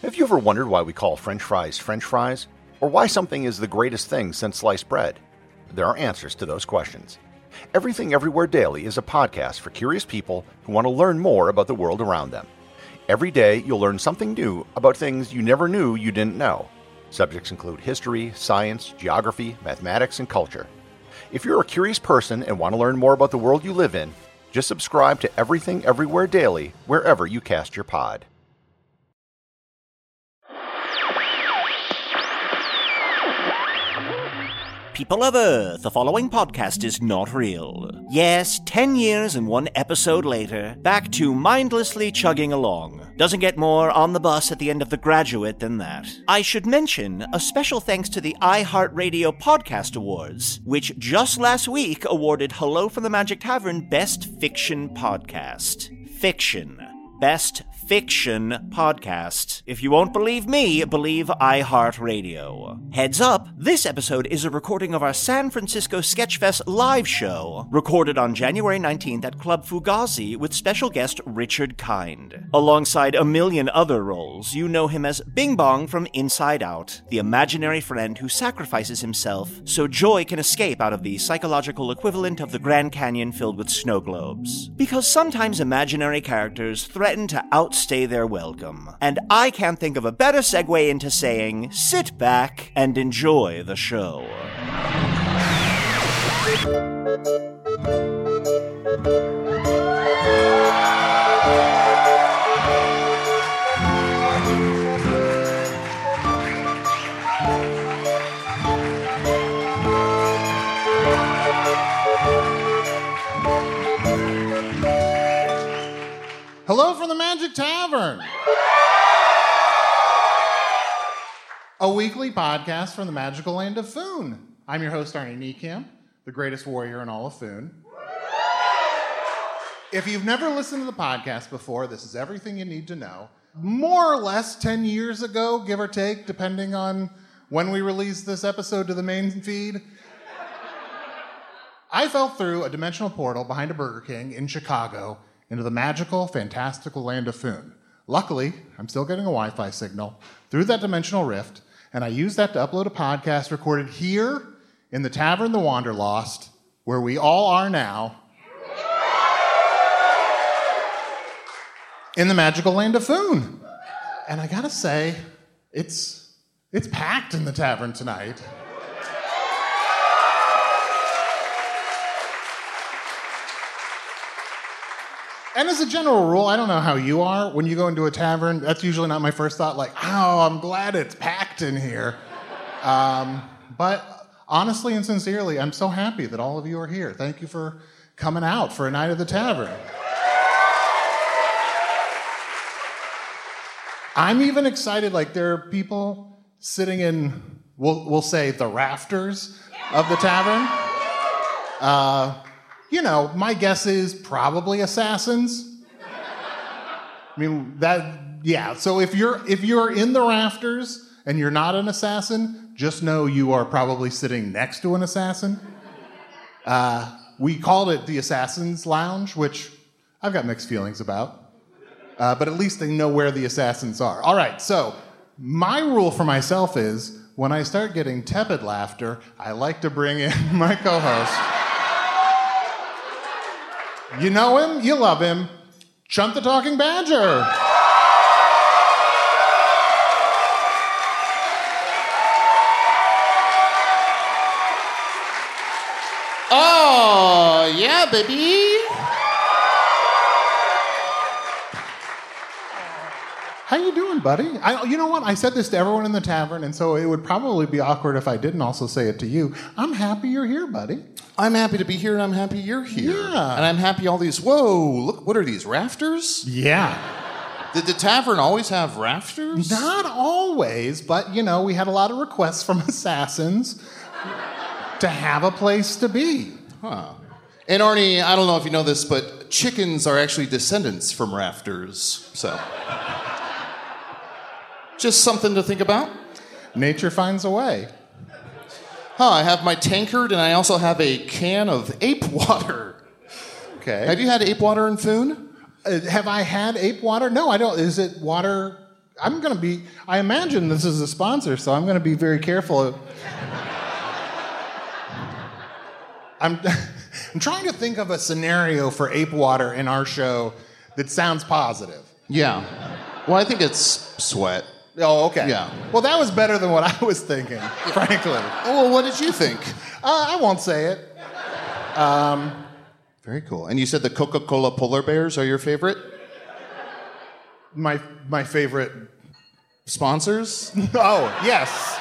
Have you ever wondered why we call French fries, or why something is the greatest thing since sliced bread? There are answers to those questions. Everything Everywhere Daily is a podcast for curious people who want to learn more about the world around them. Every day, you'll learn something new about things you never knew you didn't know. Subjects include history, science, geography, mathematics, and culture. If you're a curious person and want to learn more about the world you live in, just subscribe to Everything Everywhere Daily wherever you cast your pod. People of Earth, the following podcast is not real. Yes, 10 years and one episode later, back to mindlessly chugging along. Doesn't get more on the bus at the end of The Graduate than that. I should mention a special thanks to the iHeartRadio Podcast Awards, which just last week awarded Hello from the Magic Tavern Best Fiction Podcast. Fiction. Best Fiction Podcast. If you won't believe me, believe iHeartRadio. Heads up, this episode is a recording of our San Francisco Sketchfest live show, recorded on January 19th at Club Fugazi with special guest Richard Kind. Alongside a million other roles, you know him as Bing Bong from Inside Out, the imaginary friend who sacrifices himself so joy can escape out of the psychological equivalent of the Grand Canyon filled with snow globes. Because sometimes imaginary characters threaten to outstay their welcome. And I can't think of a better segue into saying, sit back and enjoy the show. Hello from the Magic Tavern, a weekly podcast from the magical land of Foon. I'm your host, Arnie Niekamp, the greatest warrior in all of Foon. If you've never listened to the podcast before, this is everything you need to know. More or less 10 years ago, give or take, depending on when we released this episode to the main feed, I fell through a dimensional portal behind a Burger King in Chicago into the magical, fantastical land of Foon. Luckily, I'm still getting a Wi-Fi signal through that dimensional rift, and I used that to upload a podcast recorded here in the Tavern the Wanderlost, where we all are now, in the magical land of Foon. And I gotta say, it's packed in the tavern tonight. And as a general rule, I don't know how you are. When you go into a tavern, that's usually not my first thought, like, oh, I'm glad it's packed in here. But honestly and sincerely, I'm so happy that all of you are here. Thank you for coming out for a night at the tavern. I'm even excited, like there are people sitting in, we'll say, the rafters of the tavern. You know, my guess is probably assassins. I mean, yeah. So if you're in the rafters and you're not an assassin, just know you are probably sitting next to an assassin. We called it the Assassin's Lounge, which I've got mixed feelings about. But at least they know where the assassins are. All right, so my rule for myself is when I start getting tepid laughter, I like to bring in my co-host. You know him, you love him, Chunt the Talking Badger. Oh, yeah, baby. How you doing, buddy? You know what? I said this to everyone in the tavern, and so it would probably be awkward if I didn't also say it to you. I'm happy you're here, buddy. I'm happy to be here, and I'm happy you're here. Yeah. And I'm happy all these... Whoa, look, what are these, rafters? Yeah. Did the tavern always have rafters? Not always, but, you know, we had a lot of requests from assassins to have a place to be. Huh. And Arnie, I don't know if you know this, but chickens are actually descendants from rafters, so... Just something to think about. Nature finds a way. I have my tankard, and I also have a can of ape water. Okay. Have you had ape water in Foon? Have I had ape water? No, I don't. Is it water I imagine this is a sponsor, so I'm going to be very careful. I'm trying to think of a scenario for Ape Water in our show that sounds positive. Yeah. Well, I think it's sweat. Oh, okay. Yeah. Well, that was better than what I was thinking, frankly. Oh, well, what did you think? I won't say it. Very cool. And you said the Coca-Cola polar bears are your favorite My favorite. sponsors? Oh, yes.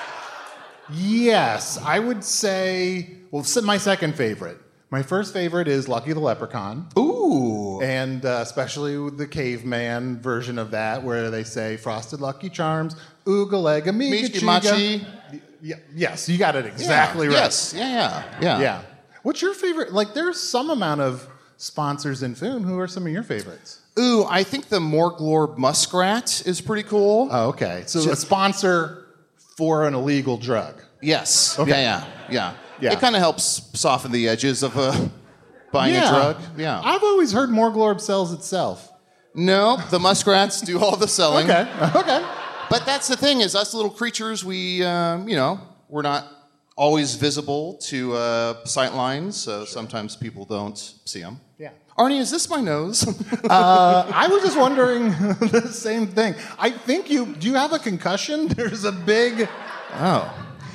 Yes, I would say. Well, my second favorite. My first favorite is Lucky the Leprechaun. Ooh. And especially with the caveman version of that, where they say Frosted Lucky Charms, Ooga Lega Mika Michi Chiga. Machi. Yes, you got it exactly right. Yes. Yeah. Yeah. What's your favorite? Like, there's some amount of sponsors in Foon. Who are some of your favorites? Ooh, I think the Morglorb Muskrat is pretty cool. Oh, okay. So a sponsor for an illegal drug. Yes. Okay. Yeah. Yeah. It kind of helps soften the edges of buying a drug. Yeah. I've always heard Morglorb sells itself. No, the muskrats do all the selling. Okay. But that's the thing is us little creatures, we're not always visible to sight lines, so sometimes people don't see them. Yeah. Arnie, is this my nose? I was just wondering the same thing. I think do you have a concussion? There's a big... Oh.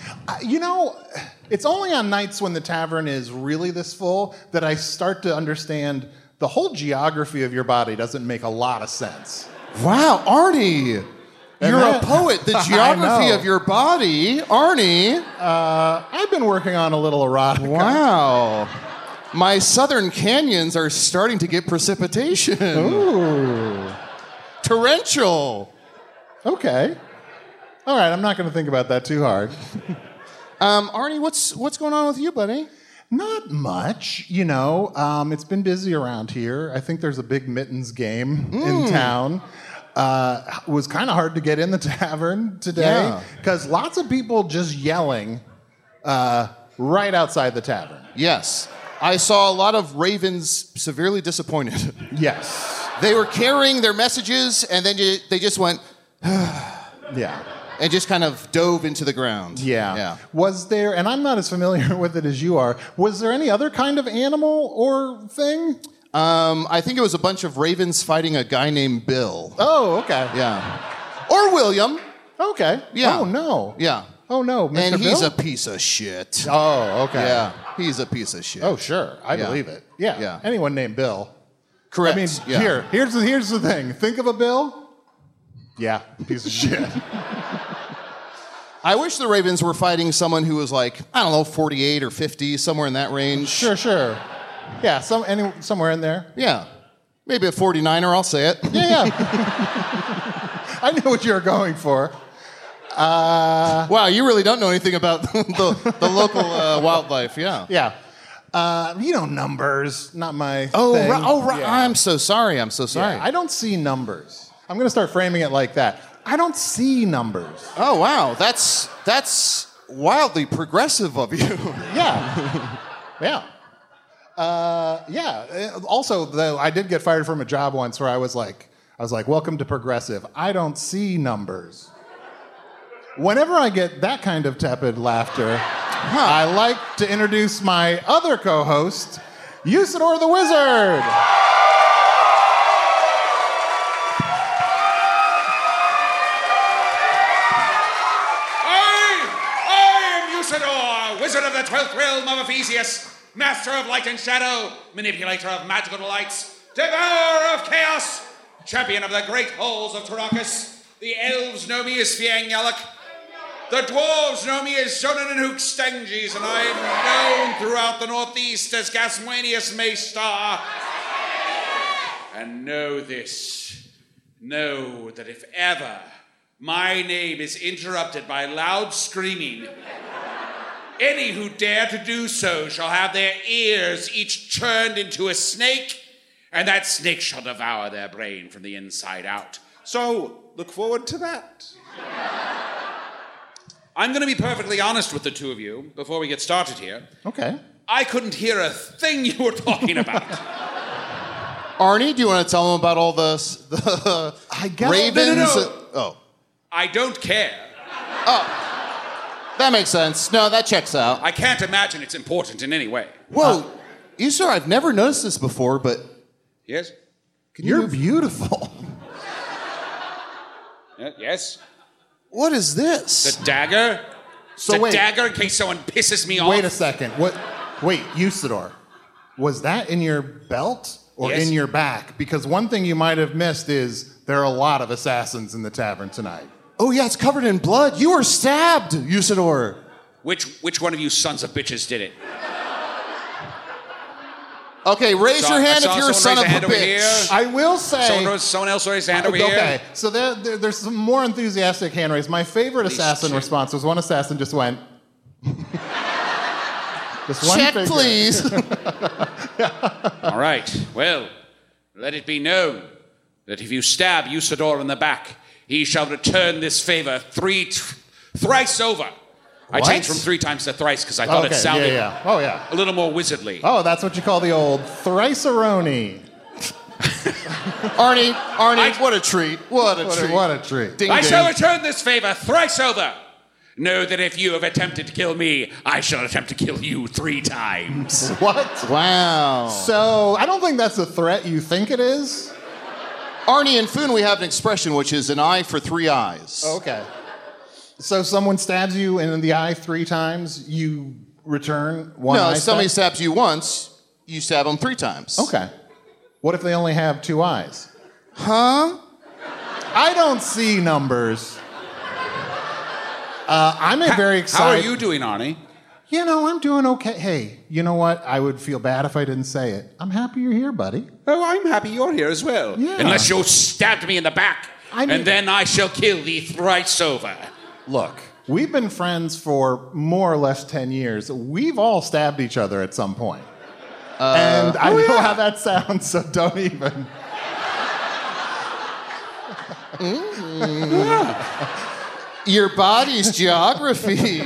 It's only on nights when the tavern is really this full that I start to understand the whole geography of your body doesn't make a lot of sense. Wow, Arnie! You're a poet. The geography of your body, Arnie. I've been working on a little erotica. Wow. My southern canyons are starting to get precipitation. Ooh. Torrential. Okay. All right, I'm not going to think about that too hard. Arnie, what's going on with you, buddy? Not much, it's been busy around here. I think there's a big Mittens game in town. It was kind of hard to get in the tavern today because lots of people just yelling right outside the tavern. Yes. I saw a lot of ravens severely disappointed. Yes. They were carrying their messages, and then they just went... Yeah. And just kind of dove into the ground. Yeah. Was there, and I'm not as familiar with it as you are, was there any other kind of animal or thing? I think it was a bunch of ravens fighting a guy named Bill. Oh, okay. Yeah. Or William. Okay. Yeah. Oh, no. Yeah. Oh, no. Mr. And he's Bill? a piece of shit. Oh, okay. Yeah. He's a piece of shit. Oh, sure. I believe it. Yeah. Anyone named Bill. Correct. I mean, here's the thing. Think of a Bill. Yeah, piece of shit. I wish the Ravens were fighting someone who was like, 48 or 50, somewhere in that range. Sure. Yeah, somewhere in there. Yeah. Maybe a 49er, I'll say it. Yeah. I knew what you were going for. Wow, you really don't know anything about the local wildlife, yeah. Yeah. Numbers, not my thing. Right. Yeah. I'm so sorry. Yeah, I don't see numbers. I'm going to start framing it like that. I don't see numbers. Oh, wow. That's wildly progressive of you. Yeah. Also, though, I did get fired from a job once where I was like, welcome to progressive. I don't see numbers. Whenever I get that kind of tepid laughter, I like to introduce my other co-host, Usador the Wizard. Wizard of the 12th realm of Ephesius, master of light and shadow, manipulator of magical delights, devourer of chaos, champion of the great halls of Tarakas. The elves know me as Fiangyalak. The dwarves know me as Shonen and Hookstanges, and I am known throughout the Northeast as Gaswanius Maystar. And know this. Know that if ever my name is interrupted by loud screaming, any who dare to do so shall have their ears each turned into a snake, and that snake shall devour their brain from the inside out. So, look forward to that. I'm going to be perfectly honest with the two of you before we get started here. Okay. I couldn't hear a thing you were talking about. Arnie, do you want to tell them about all the I guess ravens? Oh. I don't care. That makes sense. No, that checks out. I can't imagine it's important in any way. Whoa. Usador, I've never noticed this before, but Yes? You're beautiful. Yes? what is this? The dagger? So it's a wait. dagger in case someone pisses me off. Wait a second. Wait, Usador. Was that in your belt or Yes. in your back? Because one thing you might have missed is there are a lot of assassins in the tavern tonight. Oh, yeah, it's covered in blood. You were stabbed, Usador. Which one of you sons of bitches did it? Okay, raise your hand if you're a son of a hand over bitch. here. I will say... Someone else raised a hand over here. Okay, so there's some more enthusiastic hand raised. My favorite assassin two. response was one assassin just went... just one Check, finger. please. All right. Well, let it be known that if you stab Usador in the back, he shall return this favor thrice over. I What? changed from 3 times to thrice because I thought it sounded yeah. Oh, yeah. a little more wizardly. Oh, that's what you call the old thrice-a-roni. Arnie, what a treat. What a treat. What a treat. Ding, I ding. shall return this favor thrice over. Know that if you have attempted to kill me, I shall attempt to kill you 3 times. What? Wow. So, I don't think that's a threat you think it is. Arnie and Foon, we have an expression which is an eye for 3 eyes. Okay. So someone stabs you in the eye 3 times, you return one No, eye if somebody stab? stabs you once, you stab them 3 times. Okay. What if they only have 2 eyes? Huh? I don't see numbers. I'm very excited. How are you doing, Arnie? You know, I'm doing okay. Hey, you know what? I would feel bad if I didn't say it. I'm happy you're here, buddy. Oh, I'm happy you're here as well. Yeah. Unless you stabbed me in the back. I mean- and then I shall kill thee thrice over. Look, we've been friends for more or less 10 years. We've all stabbed each other at some point. And I know how that sounds, so don't even. Your body's geography.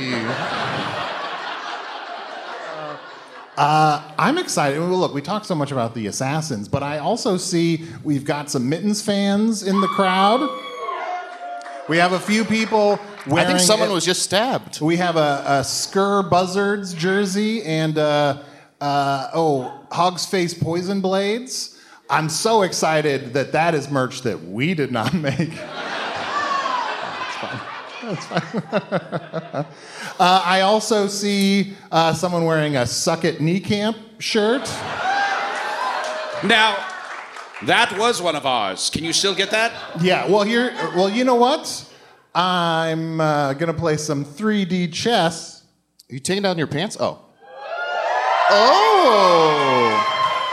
I'm excited. Well, look, we talked so much about the assassins, but I also see we've got some Mittens fans in the crowd. We have a few people wearing... I think someone was just stabbed. We have a Skur Buzzards jersey and, Hog's Face Poison Blades. I'm so excited that is merch that we did not make. That's fine. I also see someone wearing a Suck It Knee Camp shirt. Now, that was one of ours. Can you still get that? Yeah, well, you know what? I'm going to play some 3D chess. Are you taking down your pants? Oh. Oh!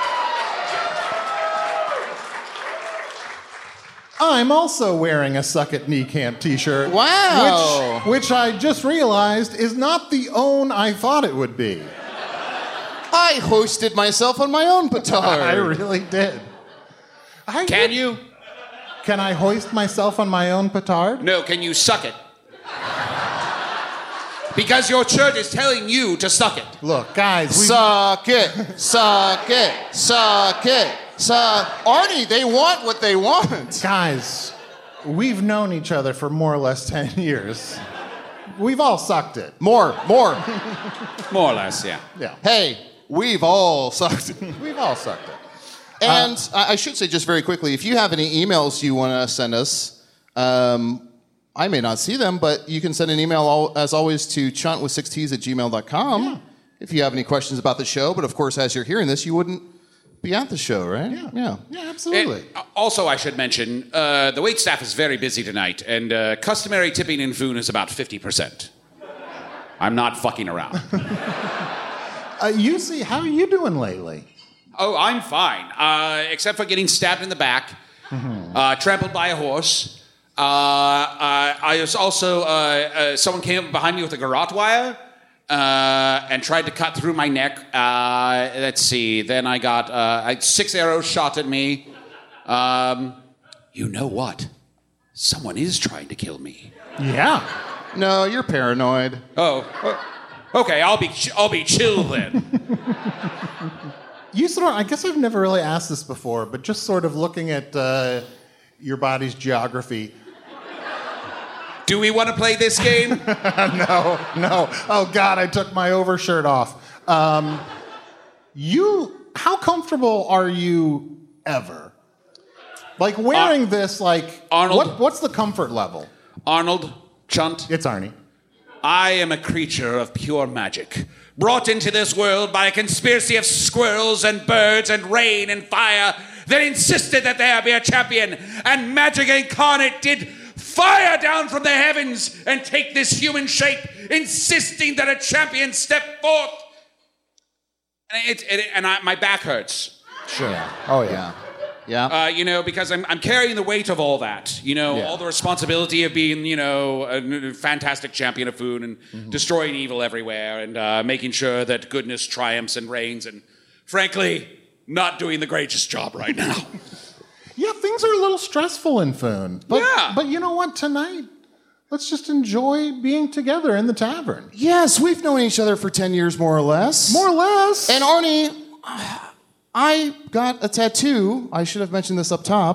I'm also wearing a Suck It Knee Camp t-shirt. Wow. Which I just realized is not the own I thought it would be. I hoisted myself on my own petard. I really did. Can you? Can I hoist myself on my own petard? No, can you suck it? Because your church is telling you to suck it. Look, guys, Suck it, suck it, suck it, Arnie, they want what they want. guys, we've known each other for more or less 10 years. We've all sucked it. More. More or less, yeah. Yeah, Hey, we've all sucked it. we've all sucked it. And I should say just very quickly, if you have any emails you want to send us, I may not see them, but you can send an email, as always, to chuntwith6ts@gmail.com if you have any questions about the show. But, of course, as you're hearing this, you wouldn't be at the show, right? Yeah, absolutely. And also, I should mention, the waitstaff is very busy tonight, and customary tipping in Foon is about 50%. I'm not fucking around. How are you doing lately? Oh, I'm fine, except for getting stabbed in the back, trampled by a horse. I was also, someone came up behind me with a garrote wire and tried to cut through my neck. Let's see, then I got 6 arrows shot at me. You know what? Someone is trying to kill me. Yeah. No, you're paranoid. Oh, okay, I'll be chill then. I guess I've never really asked this before, but just sort of looking at your body's geography, Do we want to play this game? No. Oh, God, I took my overshirt off. How comfortable are you ever? Like wearing this, like, Arnold. what's the comfort level? Arnold, Chunt, It's Arnie. I am a creature of pure magic, brought into this world by a conspiracy of squirrels and birds and rain and fire that insisted that there be a champion, and magic incarnate did fire down from the heavens and take this human shape, insisting that a champion step forth. And my back hurts. Sure. Oh, yeah. Because I'm carrying the weight of all that. All the responsibility of being, a fantastic champion of food and destroying evil everywhere and making sure that goodness triumphs and reigns and, frankly, not doing the greatest job right now. Yeah, things are a little stressful in Foon. But you know what? Tonight, let's just enjoy being together in the tavern. Yes, we've known each other for 10 years, more or less. More or less. And Arnie, I got a tattoo. I should have mentioned this up top.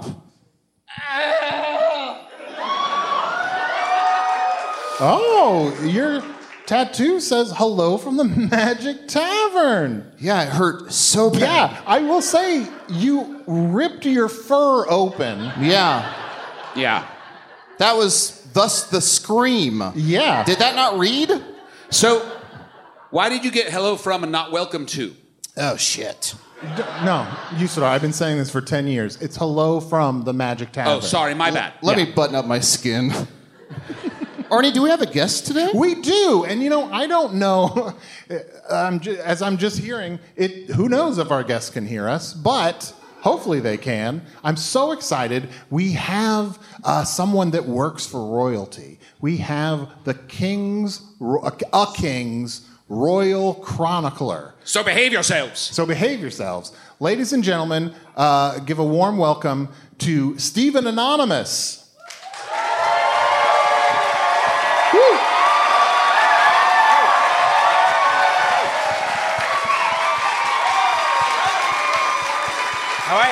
Oh, your tattoo says hello from the Magic Tavern. Yeah, it hurt so bad. Yeah, I will say you ripped your fur open. Yeah. Yeah. That was thus the scream. Yeah. Did that not read? So, why did you get hello from and not welcome to? Oh, shit. No, Usador, I've been saying this for 10 years. It's hello from the Magic Tavern. Oh, sorry, my bad. Let me button up my skin. Arnie, do we have a guest today? We do, and I don't know. As I'm just hearing it, who knows if our guests can hear us? But hopefully they can. I'm so excited. We have someone that works for royalty. We have the king's royal chronicler. So behave yourselves. So behave yourselves, ladies and gentlemen. Give a warm welcome to Stephen Anonymous. How are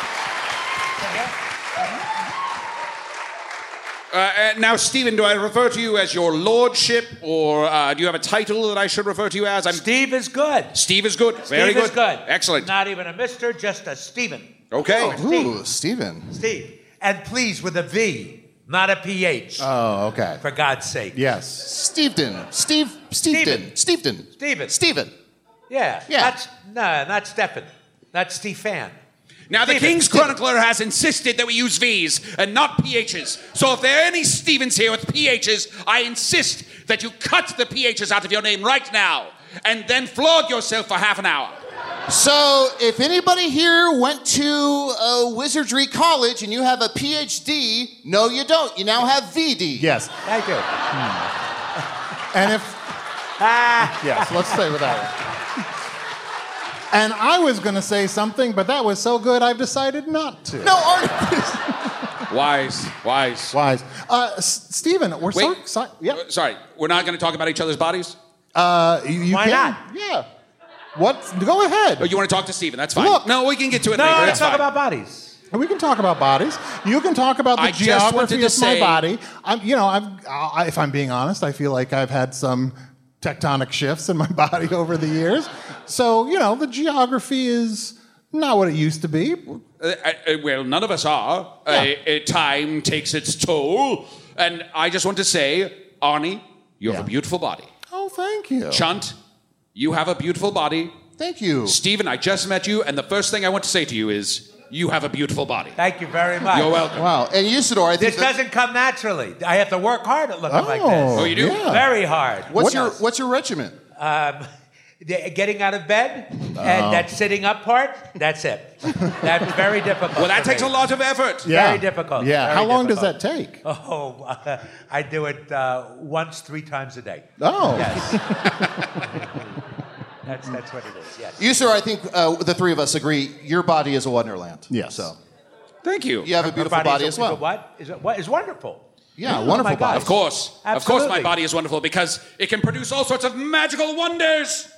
you? Now, Stephen, do I refer to you as your lordship, or do you have a title that I should refer to you as? Steve is good. Steve is good. Very Steve is good. Excellent. Not even a Mister, just a Stephen. Okay. Ooh, Stephen. Steve. And please with a V, not a PH. Oh, okay. For God's sake. Yes. Stevedon. Stevedon. Steven. Yeah. Not Stefan. Not Stefan. Now, the Stephen. King's Chronicler has insisted that we use V's and not PH's. So if there are any Stevens here with PH's, I insist that you cut the PH's out of your name right now and then flog yourself for half an hour. So, if anybody here went to a wizardry college and you have a PhD, no, you don't. You now have VD. Yes. Thank you. And if... Yes, let's stay with that one. And I was going to say something, but that was so good I've decided not to. No, Arnie. Wise. Stephen, we're so Wait. excited. Yeah. Sorry, we're not going to talk about each other's bodies? You Why can? not? Yeah. What? Go ahead. Oh, you want to talk to Stephen? That's fine. Look. No, we can get to it No, later. let's It's talk fine. about bodies. We can talk about bodies. You can talk about the I just wanted geography to of my say- body. If I'm being honest, I feel like I've had some tectonic shifts in my body over the years. So, the geography is not what it used to be. Well, none of us are. Yeah. Time takes its toll. And I just want to say, Arnie, you have a beautiful body. Oh, thank you. Chunt, you have a beautiful body. Thank you. Stephen, I just met you, and the first thing I want to say to you is, you have a beautiful body. Thank you very much. You're welcome. Wow. And Usador, I think This doesn't come naturally. I have to work hard at looking like this. Oh, you do? Yeah. Very hard. What's your regiment? Getting out of bed and that sitting up part, that's it. That's very difficult. Well, that for takes me. a lot of effort. Yeah. Very difficult. Yeah. Very How long does difficult. that take? Oh, I do it once, 3 times a day. Oh. Yes. That's what it is, yes. Usador, I think the three of us agree your body is a wonderland. Yes. So, Thank you. you have a beautiful body as well. Is wonderful. Yeah, Oh, wonderful my God. body. Of course. Of course, Absolutely. my body is wonderful because it can produce all sorts of magical wonders.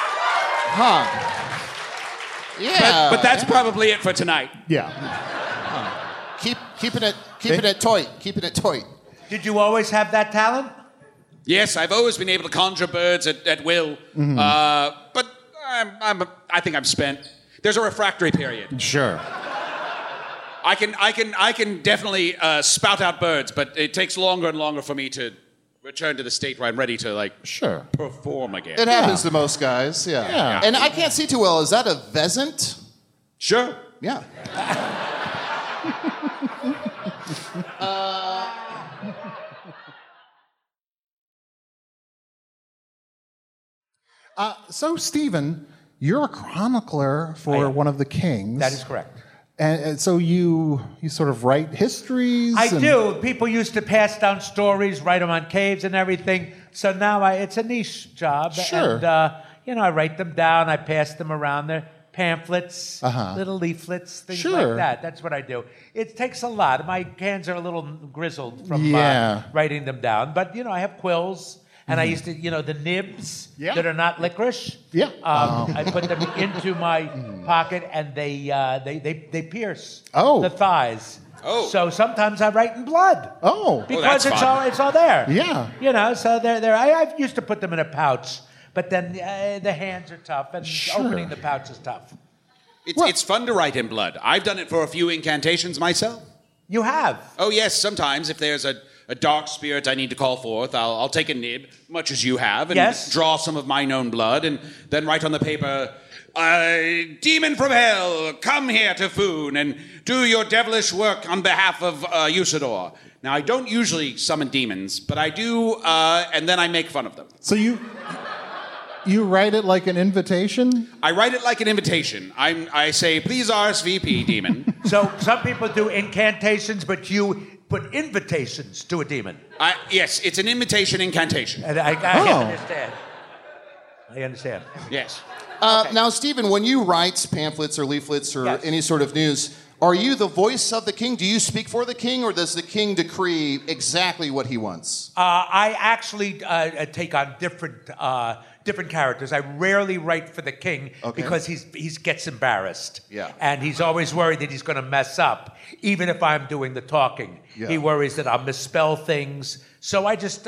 Huh. Yeah. But that's probably it for tonight. Yeah. Keeping it tight. Did you always have that talent? Yes, I've always been able to conjure birds at will. But I think I'm spent. There's a refractory period. Sure. I can definitely spout out birds, but it takes longer and longer for me to return to the state where I'm ready to Sure. perform again. It happens to most guys, Yeah. And I can't see too well. Is that a pheasant? Sure. Yeah. So, Stephen, you're a chronicler for one of the kings. That is correct. And so you sort of write histories? I do. People used to pass down stories, write them on caves and everything. So now it's a niche job. Sure. And, I write them down. I pass them around. They're pamphlets, little leaflets, things like that. That's what I do. It takes a lot. My hands are a little grizzled from writing them down. But, I have quills. And I used to, the nibs that are not licorice. Yeah. I put them into my pocket, and they pierce Oh. the thighs. Oh. So sometimes I write in blood. Oh. Because that's fun. it's all there. Yeah. So they're there. I used to put them in a pouch, but then the hands are tough, and opening the pouch is tough. It's fun to write in blood. I've done it for a few incantations myself. You have. Oh, yes, sometimes if there's a dark spirit I need to call forth, I'll take a nib, much as you have, and draw some of my known blood, and then write on the paper, demon from hell, come here to Foon and do your devilish work on behalf of Usador. Now, I don't usually summon demons, but I do, and then I make fun of them. So you write it like an invitation? I write it like an invitation. I say, please RSVP, demon. So some people do incantations, but you put invitations to a demon. Yes, it's an invitation incantation. And I understand. I understand. Yes. Now, Stephen, when you write pamphlets or leaflets or any sort of news, are you the voice of the king? Do you speak for the king, or does the king decree exactly what he wants? I actually take on different characters. I rarely write for the king because he gets embarrassed. Yeah. And he's always worried that he's going to mess up, even if I'm doing the talking. Yeah. He worries that I'll misspell things. So I just,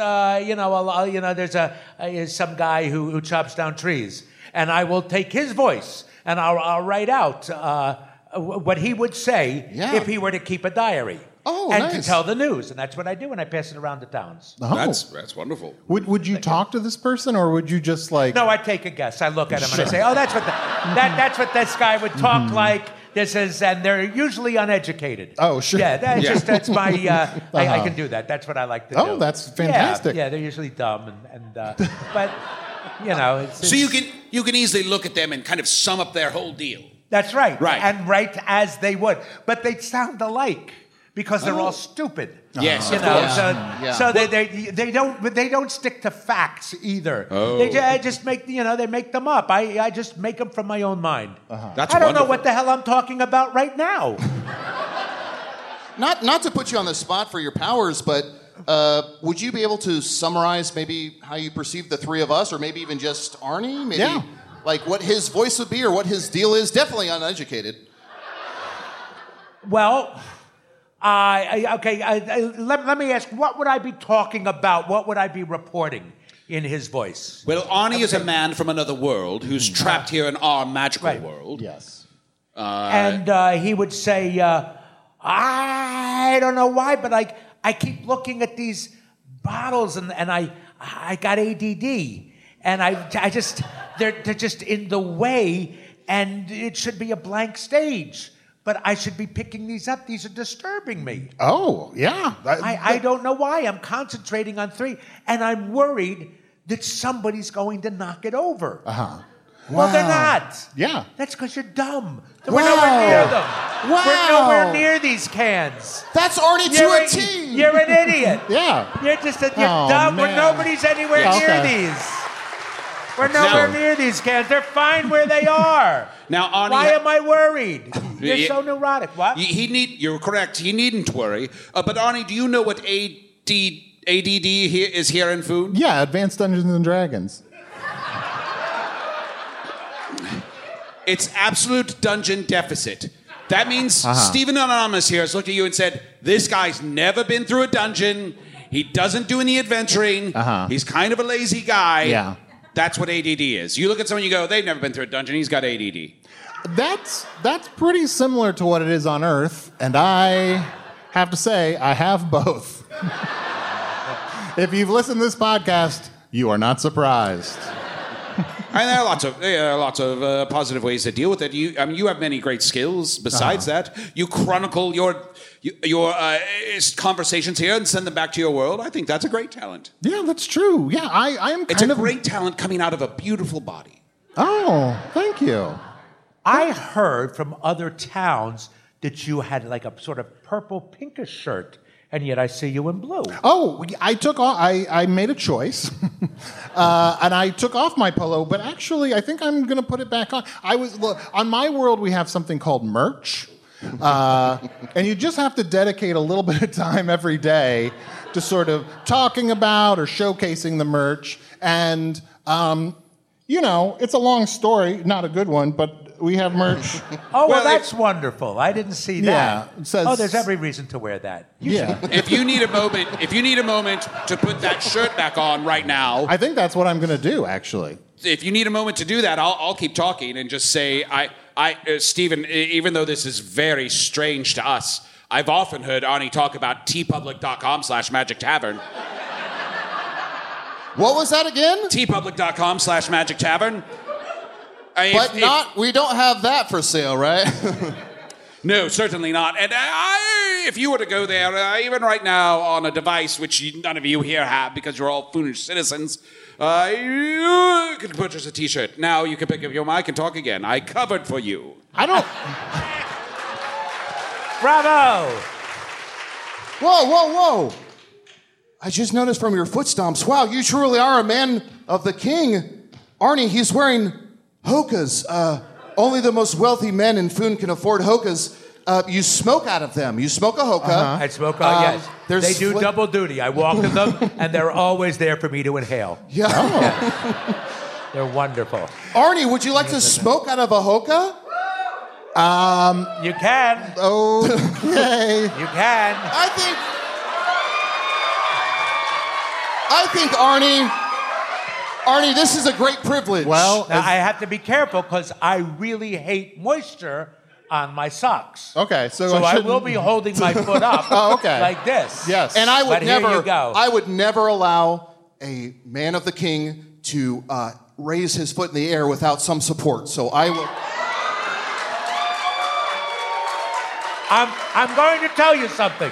there's some guy who chops down trees, and I will take his voice, and I'll write out what he would say if he were to keep a diary. Oh, and nice. to tell the news, and that's what I do, and I pass it around the towns. Oh. That's wonderful. Would you talk to this person, or would you just No, I take a guess. I look at him and I say, "Oh, that's what this guy would talk like." This is, and they're usually uneducated. Oh, sure. Yeah, that's my. I can do that. That's what I like to do. Oh, that's fantastic. Yeah, they're usually dumb, but it's, So you can easily look at them and kind of sum up their whole deal. That's right. Right. And write as they would, but they sound alike because they're all stupid. Yes, You of know, course. so they don't stick to facts either. Oh. They just make they make them up. I just make them from my own mind. That's I don't know wonderful. what the hell I'm talking about right now. Not to put you on the spot for your powers, but would you be able to summarize maybe how you perceive the three of us, or maybe even just Arnie? Maybe like what his voice would be or what his deal is? Definitely uneducated. Well, let me ask, what would I be talking about? What would I be reporting in his voice? Well, Arnie is a man from another world who's trapped here in our magical Right. world. Yes. And he would say, I don't know why, but I keep looking at these bottles, and I got ADD, and I just they're just in the way, and it should be a blank stage. But I should be picking these up. These are disturbing me. Oh, yeah. I don't know why. I'm concentrating on three, and I'm worried that somebody's going to knock it over. Well, they're not. Yeah. That's because you're dumb. We're nowhere near them. Wow. We're nowhere near these cans. That's Arnie to a T. You're an idiot. Yeah. You're Oh, dumb. man. Nobody's anywhere near these. We're nowhere near these cans. They're fine where they are. Now, Arnie, why am I worried? You're Yeah. so neurotic. What? You're correct. He needn't worry. But Arnie, do you know what ADD is here in Food? Yeah, Advanced Dungeons and Dragons. It's absolute dungeon deficit. That means Stephen Anonymous here has looked at you and said, this guy's never been through a dungeon. He doesn't do any adventuring. He's kind of a lazy guy. Yeah. That's what ADD is. You look at someone, you go, they've never been through a dungeon. He's got ADD. That's pretty similar to what it is on Earth, and I have to say, I have both. If you've listened to this podcast, you are not surprised. And there are lots of positive ways to deal with it. You have many great skills. Besides that, you chronicle your conversations here and send them back to your world. I think that's a great talent. Yeah, that's true. Yeah, I am It's a great talent coming out of a beautiful body. Oh, thank you. I heard from other towns that you had like a sort of purple pinkish shirt, and yet I see you in blue. Oh, I took off. I made a choice, and I took off my polo. But actually, I think I'm going to put it back on. On my world. We have something called merch, and you just have to dedicate a little bit of time every day to sort of talking about or showcasing the merch. And it's a long story, not a good one, but we have merch. Oh, well, that's wonderful. I didn't see that. Yeah, it says, there's every reason to wear that. Yeah. If you need a moment to put that shirt back on right now. I think that's what I'm going to do, actually. If you need a moment to do that, I'll keep talking and just say, Stephen, even though this is very strange to us, I've often heard Arnie talk about tpublic.com/Magic Tavern. What was that again? tpublic.com/Magic Tavern. We don't have that for sale, right? No, certainly not. And if you were to go there, even right now on a device, which none of you here have because you're all foolish citizens, you could purchase a T-shirt. Now you can pick up your mic and talk again. I covered for you. I don't... Bravo! Whoa. I just noticed from your foot stomps, wow, you truly are a man of the king. Arnie, he's wearing hokas. Only the most wealthy men in Foon can afford hokas. You smoke out of them. You smoke a hoka. I smoke yes. They do double duty. I walk to them, and they're always there for me to inhale. Yeah. Yeah. They're wonderful. Arnie, would you like to smoke out of a hoka? You can. Okay. You can. I think Arnie, this is a great privilege. Well, now, I have to be careful because I really hate moisture on my socks. Okay, so I will be holding my foot up like this. Yes. And I would never allow a man of the king to raise his foot in the air without some support. So I will. I'm going to tell you something.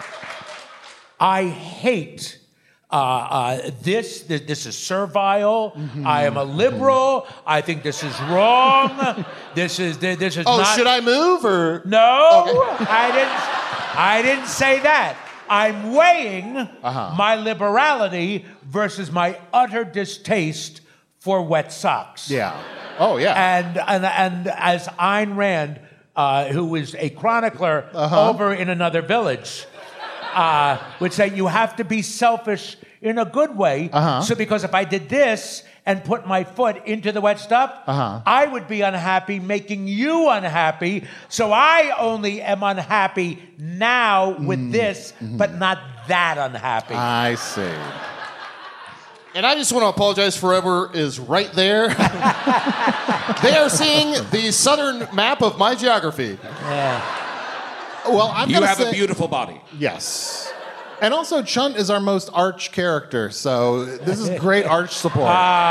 I hate this is servile. Mm-hmm. I am a liberal. I think this is wrong. This is not. Should I move or No, okay. I didn't say that. I'm weighing my liberality versus my utter distaste for wet socks. Yeah. Oh, yeah. And as Ayn Rand, who is a chronicler over in another village, would say you have to be selfish in a good way. So because if I did this and put my foot into the wet stuff, I would be unhappy making you unhappy. So I only am unhappy now with this, but not that unhappy. I see. And I just want to apologize for whoever is right there. They are seeing the southern map of my geography. Yeah. Well, You have a beautiful body. Yes. And also, Chunt is our most arch character, so this is great arch support.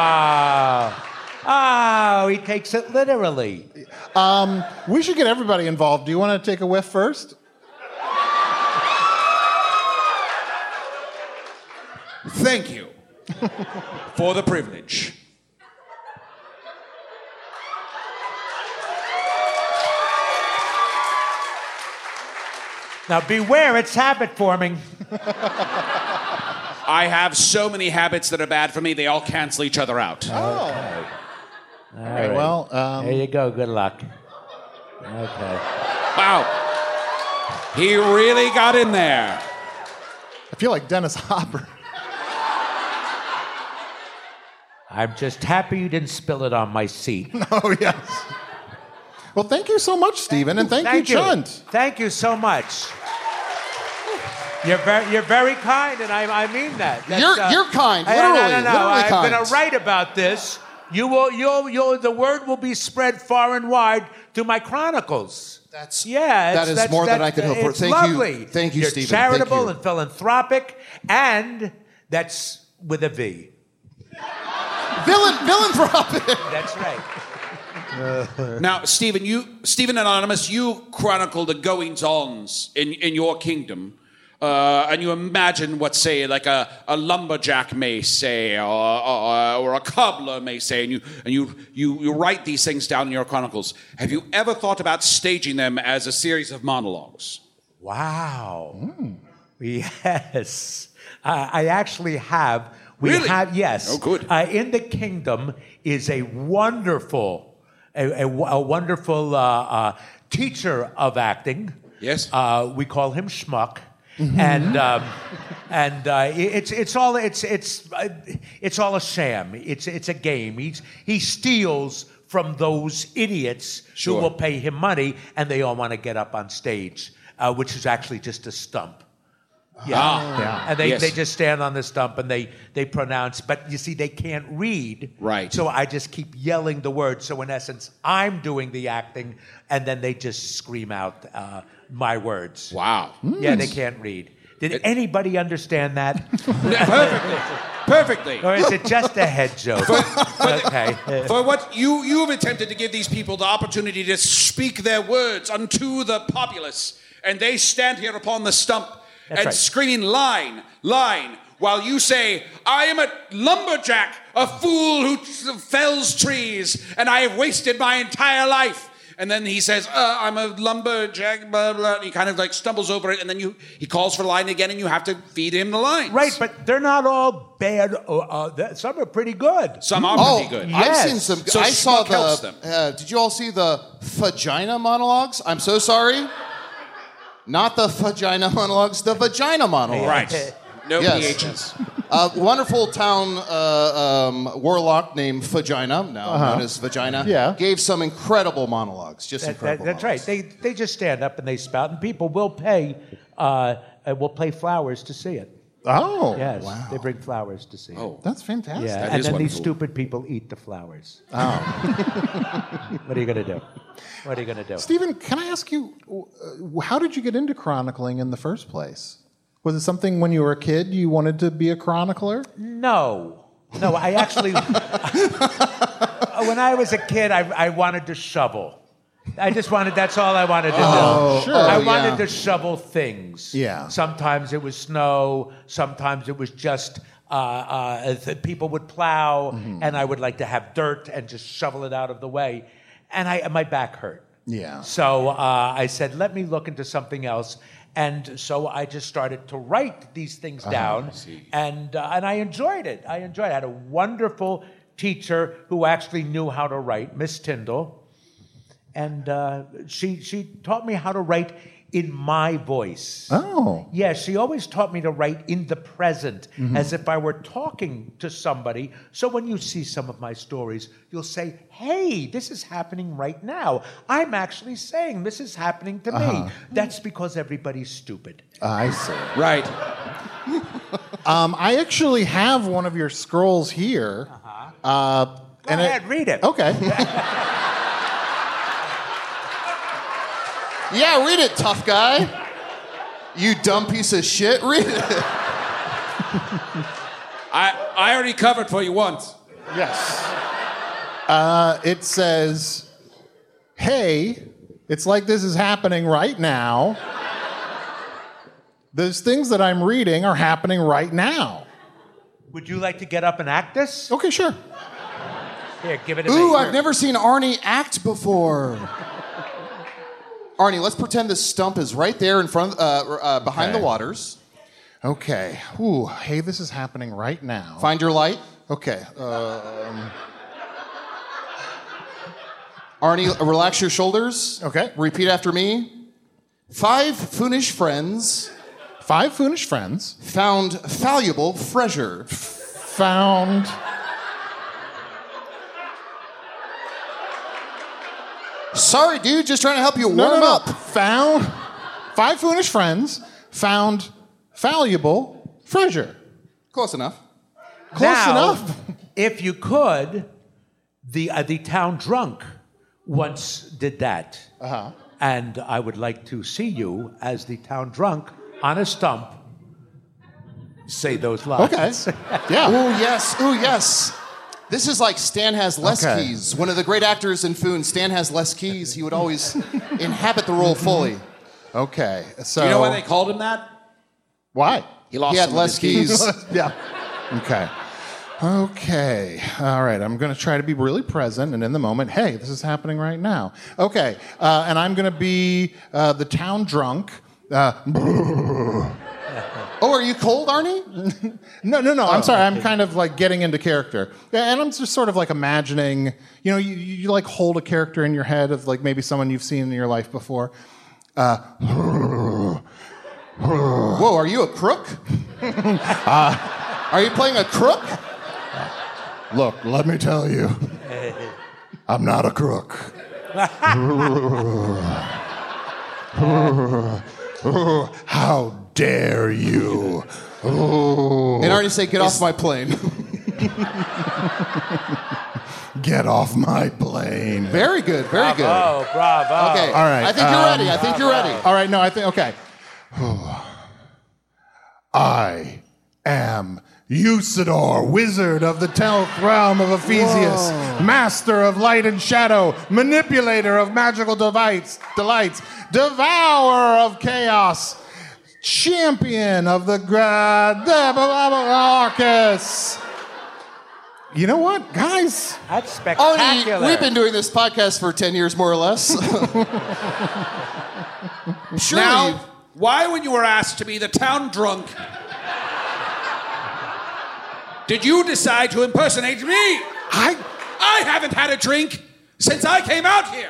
He takes it literally. We should get everybody involved. Do you want to take a whiff first? Thank you for the privilege. Now beware, it's habit forming. I have so many habits that are bad for me, they all cancel each other out. All right. Well, there you go. Good luck. Okay. Wow. He really got in there. I feel like Dennis Hopper. I'm just happy you didn't spill it on my seat. Oh, yes. Well, thank you so much, Stephen, and thank you, Chunt. Thank you so much. You're very kind, and I mean that. You're kind, literally. No. Literally I'm kind. going to write about this. The word will be spread far and wide through my chronicles. That is more than I could hope for. It's Thank lovely. you. Thank you, You're Stephen. charitable Thank you. and philanthropic, and that's with a V. Philanthropic. That's right. Now, Stephen Anonymous, you chronicle the goings-ons in your kingdom, and you imagine what, say, like a lumberjack may say, or a cobbler may say, and you write these things down in your chronicles. Have you ever thought about staging them as a series of monologues? Wow. Yes. I actually have. We Really? have, yes. Oh, good. In the kingdom is a wonderful, wonderful teacher of acting. Yes. We call him Schmuck. And it's all a sham. It's a game. He steals from those idiots Sure. who will pay him money, and they all want to get up on stage, which is actually just a stump. Yeah. And they just stand on the stump and they pronounce, but you see, they can't read. Right. So I just keep yelling the words. So in essence, I'm doing the acting, and then they just scream out my words. Wow. Yeah, they can't read. Did anybody understand that? Perfectly. Or is it just a head joke? Okay. For what you have attempted to give these people the opportunity to speak their words unto the populace, and they stand here upon the stump That's and right. screaming line, while you say, I am a lumberjack, a fool who fells trees, and I have wasted my entire life. And then he says, I'm a lumberjack, blah, blah. And he kind of like stumbles over it, and then he calls for the line again, and you have to feed him the lines. Right, but they're not all bad. Some are pretty good. Some are pretty good. Yes. I've seen some. So I saw Schmuck helps them. Did you all see the vagina monologues? I'm so sorry. Not the vagina monologues, the vagina monologues. Right. No Yes. PHs. A wonderful town warlock named Vagina, now known as Vagina, gave some incredible monologues. Just incredible. That's right. monologues. They just stand up and they spout, and people will pay flowers to see it. Oh, Yes, they bring flowers to see it. that's fantastic. Yeah, That and is then these wonderful. stupid people eat the flowers. Oh. What are you going to do? What are you going to do? Stephen, can I ask you, how did you get into chronicling in the first place? Was it something when you were a kid you wanted to be a chronicler? No, I actually, when I was a kid, I wanted to shovel. That's all I wanted to do. Sure. I Oh, wanted yeah. to shovel things. Yeah. Sometimes it was snow, sometimes it was just people would plow, and I would like to have dirt and just shovel it out of the way. And my back hurt. Yeah. So I said, let me look into something else. And so I just started to write these things down, and I enjoyed it. I had a wonderful teacher who actually knew how to write, Miss Tyndall, and she taught me how to write in my voice. Oh. Yeah, she always taught me to write in the present, as if I were talking to somebody. So when you see some of my stories, you'll say, hey, this is happening right now. I'm actually saying this is happening to me. That's because everybody's stupid. I see. Right. I actually have one of your scrolls here. Go ahead, read it. Okay. Yeah, read it, tough guy. You dumb piece of shit. Read it. I already covered for you once. Yes. It says, hey, it's like this is happening right now. Those things that I'm reading are happening right now. Would you like to get up and act this? Okay, sure. Here, give it to me. Ooh, I've never seen Arnie act before. Arnie, let's pretend this stump is right there in front, behind the waters. Okay. Ooh, hey, this is happening right now. Find your light. Okay. Arnie, relax your shoulders. Okay. Repeat after me. 5 Foonish friends 5 Foonish friends found valuable treasure. found Sorry, dude. Just trying to help you warm up. Found 5 foolish friends found fallible treasure. Close enough. Close enough. If you could, the town drunk once did that. Uh-huh. And I would like to see you as the town drunk on a stump say those lines. Okay. Yeah. Ooh, yes. Ooh, yes. This is like Stan Has Less Okay. Keys. One of the great actors in Foon, Stan Has Less Keys. He would always inhabit the role fully. Okay. So Do you know why they called him that? Why? He lost He had some of less his keys. Yeah. Okay. Okay. All right. I'm going to try to be really present and in the moment. Hey, this is happening right now. Okay. And I'm going to be the town drunk. Oh, are you cold, Arnie? No. I'm sorry. I'm kind of like getting into character. Yeah, and I'm just sort of like imagining, you like hold a character in your head of like maybe someone you've seen in your life before. Whoa, are you a crook? Are you playing a crook? Look, let me tell you, I'm not a crook. How dare you? And Arnie say, get off my plane. Get off my plane. Very good, very good. Bravo. Okay, All right, I think you're ready. I think you're ready. All right, no, I think, okay. I am Usador, wizard of the 10th realm of Ephesius, master of light and shadow, manipulator of magical delights, devourer of chaos, champion of the Arcus. You know what, guys? That's spectacular. Arnie, we've been doing this podcast for 10 years, more or less. Surely Now, why, when you were asked to be the town drunk, did you decide to impersonate me? I haven't had a drink since I came out here.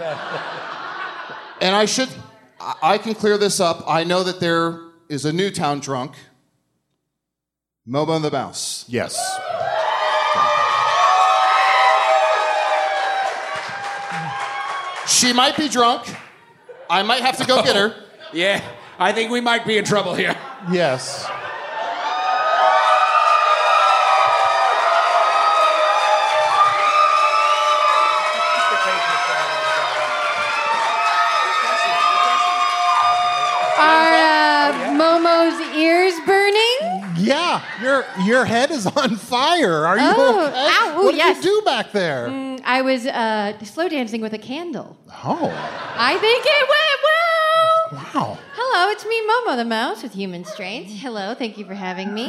And I can clear this up. I know that there is a new town drunk, Momo the Mouse. Yes. She might be drunk. I might have to go get her. Yeah, I think we might be in trouble here. Yes. Are Momo's ears burning? Yeah, your head is on fire. Are you Oh, okay? ow, ooh, What did yes. you do back there? I was slow dancing with a candle. Oh, I think it went well. wow. Hello, it's me, Momo the Mouse with human strength. Hello, thank you for having me.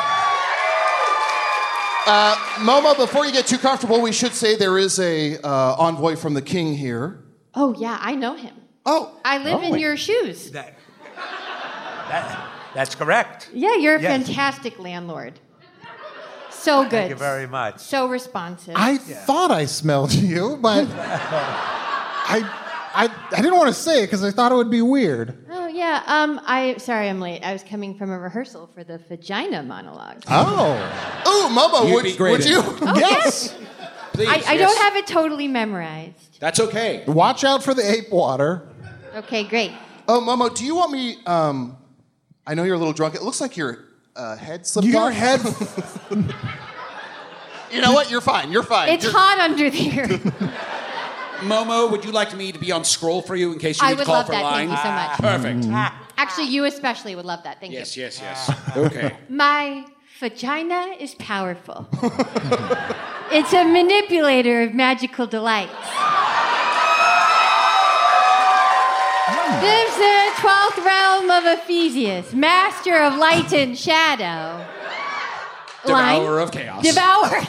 Momo, before you get too comfortable, we should say there is a envoy from the king here. Oh, yeah, I know him. Oh, I live in your shoes. That's correct. Yeah, you're a Yes. fantastic landlord. So good. Thank you very much. So responsive. I thought I smelled you, but I didn't want to say it because I thought it would be weird. Oh, yeah. Sorry I'm late. I was coming from a rehearsal for the vagina monologue. Oh, ooh, Momo, You'd be great would in you? yes. Please, I don't have it totally memorized. That's okay. Watch out for the ape water. Okay, great. Oh, Momo, do you want me? I know you're a little drunk. It looks like your head slipped Your off. head. You know what? You're fine. You're fine. It's hot under there. Momo, would you like me to be on scroll for you in case you I need to would call love for that. line? Thank you so much. Perfect. Actually, you especially would love that. Thank Yes, you. yes, yes. Okay. My vagina is powerful. It's a manipulator of magical delights. Lives in the 12th realm of Ephesius, master of light and shadow. Devourer of chaos. Devourer.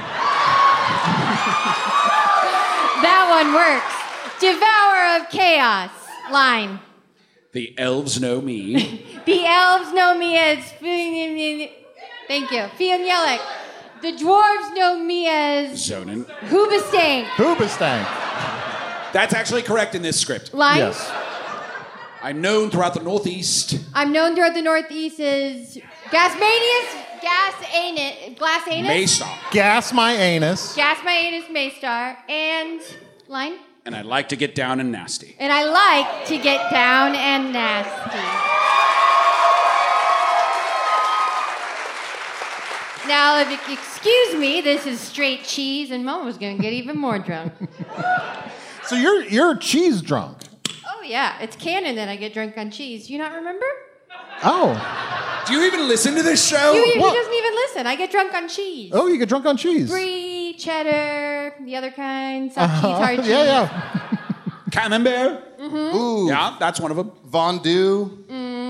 That one works. Devourer of chaos. Line. The elves know me. The elves know me as... Thank you. Fianyelik. The dwarves know me as... Zonin. Hoobastank. Hoobastank. That's actually correct in this script. Line. Yes. I'm known throughout the Northeast. I'm known throughout the Northeast as... Gasmanius. Glass anus. Maystar. Gas my anus. Gas my anus Maystar. And... Line. And I like to get down and nasty. And I like to get down and nasty. Now, if you excuse me, this is straight cheese, and Momo's gonna get even more drunk. So you're cheese drunk. Oh yeah, it's canon that I get drunk on cheese. Do you not remember? Oh. Do you even listen to this show? He doesn't even listen. I get drunk on cheese. Oh, you get drunk on cheese. Brie, cheddar, the other kind, soft cheese, hard cheese. Yeah. Camembert? Mm-hmm. Ooh. Yeah, that's one of them. Fondue.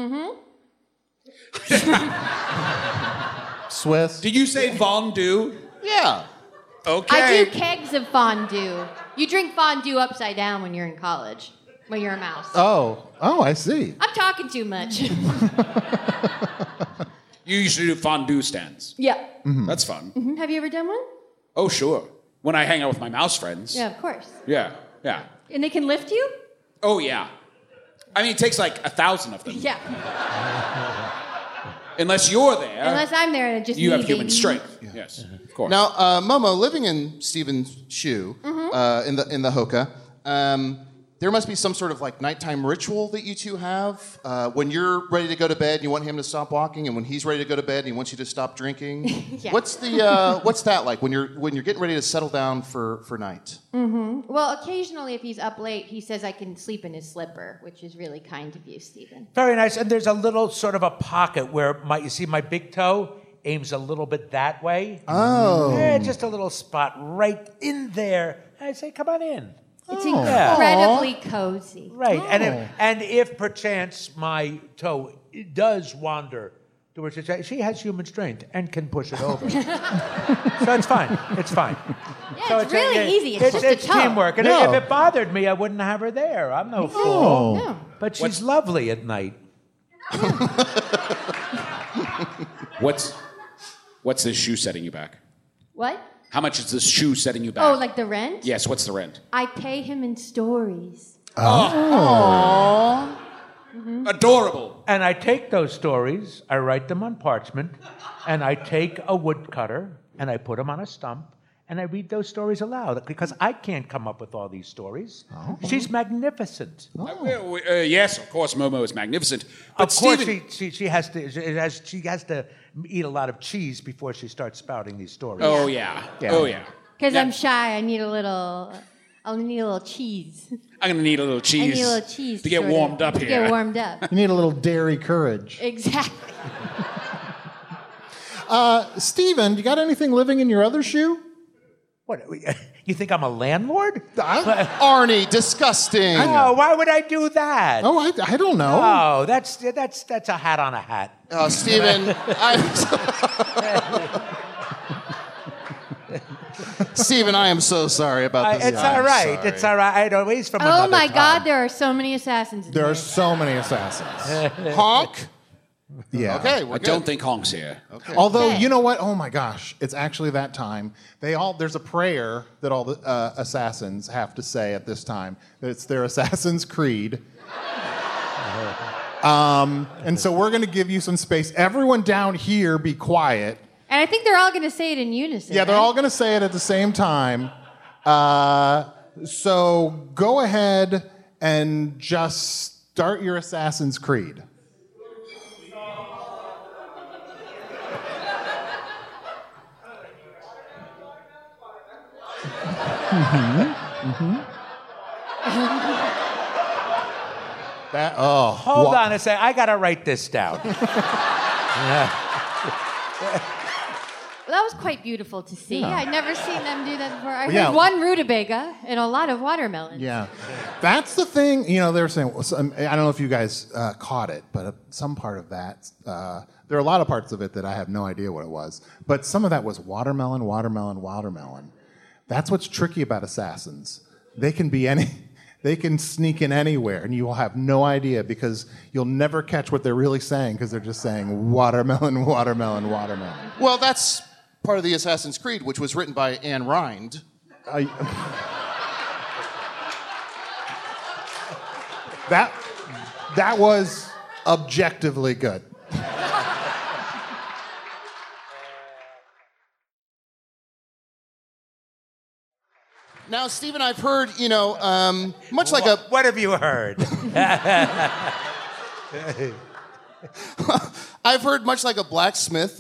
Swiss. Did you say fondue? Yeah. Okay. I do kegs of fondue. You drink fondue upside down when you're in college, when you're a mouse. Oh, I see. I'm talking too much. You usually do fondue stands. Yeah. Mm-hmm. That's fun. Have you ever done one? Oh, sure. When I hang out with my mouse friends. Yeah, of course. Yeah. And they can lift you? Oh, yeah. I mean, it takes like 1,000 of them. Yeah. Unless you're there. Unless I'm there and it just you me, have human baby. strength. Yes, of course. Now, Momo, living in Steven's shoe, in the Hoka, there must be some sort of like nighttime ritual that you two have when you're ready to go to bed and you want him to stop walking, and when he's ready to go to bed and he wants you to stop drinking. Yeah. What's that like when you're getting ready to settle down for night? Well, occasionally if he's up late, he says I can sleep in his slipper, which is really kind of you, Stephen. Very nice. And there's a little sort of a pocket where you see my big toe aims a little bit that way. Oh. Yeah, just a little spot right in there. I say, come on in. It's incredibly cozy. Right. And if perchance my toe does wander towards she has human strength and can push it over. So it's fine. It's fine. Yeah, So it's really easy. It's just a toe. teamwork. And No. if it bothered me, I wouldn't have her there. I'm no fool. No. But she's lovely at night. What's this shoe setting you back? What? How much is this shoe setting you back? Oh, like the rent? Yes, what's the rent? I pay him in stories. Adorable. And I take those stories, I write them on parchment, and I take a woodcutter and I put them on a stump, and I read those stories aloud because I can't come up with all these stories. She's magnificent. Yes, of course, Momo is magnificent. But Of course, Stephen, she has to eat a lot of cheese before she starts spouting these stories. Oh yeah. Oh yeah. Because Yeah. I'm shy, I need a little cheese. I'm gonna need a little cheese. I need a little cheese to get sort of- warmed up to here. get warmed up. You need a little dairy courage. Exactly. Steven, you got anything living in your other shoe? What? You think I'm a landlord? Arnie, disgusting. Oh, why would I do that? Oh, I don't know. Oh, that's a hat on a hat. Steven, Steven, I am so sorry about this. It's all right. It's all right. I'd always from Oh another my time. God, there are so many assassins in There there. are so many assassins. Honk. Yeah. Okay, we're I good. don't think Honk's here. Although, Okay. you know what? Oh my gosh, it's actually that time. There's a prayer that all the assassins have to say at this time. It's their Assassin's Creed. And so we're going to give you some space. Everyone down here, be quiet. And I think they're all going to say it in unison. Yeah, they're right? all going to say it at the same time. So go ahead and just start your Assassin's Creed. Hold on a second. I got to write this down. Well, that was quite beautiful to see. I'd never seen them do that before. I heard Yeah. one rutabaga and a lot of watermelons. Yeah, that's the thing. You know, they were saying. I don't know if you guys caught it, but some part of that. There are a lot of parts of it that I have no idea what it was, but some of that was watermelon, watermelon, watermelon. That's what's tricky about assassins. They can be any. They can sneak in anywhere, and you will have no idea because you'll never catch what they're really saying because they're just saying watermelon, watermelon, watermelon. Well, that's part of the Assassin's Creed, which was written by Anne Rind. That was objectively good. Now, Stephen, I've heard, much like What have you heard? I've heard much like a blacksmith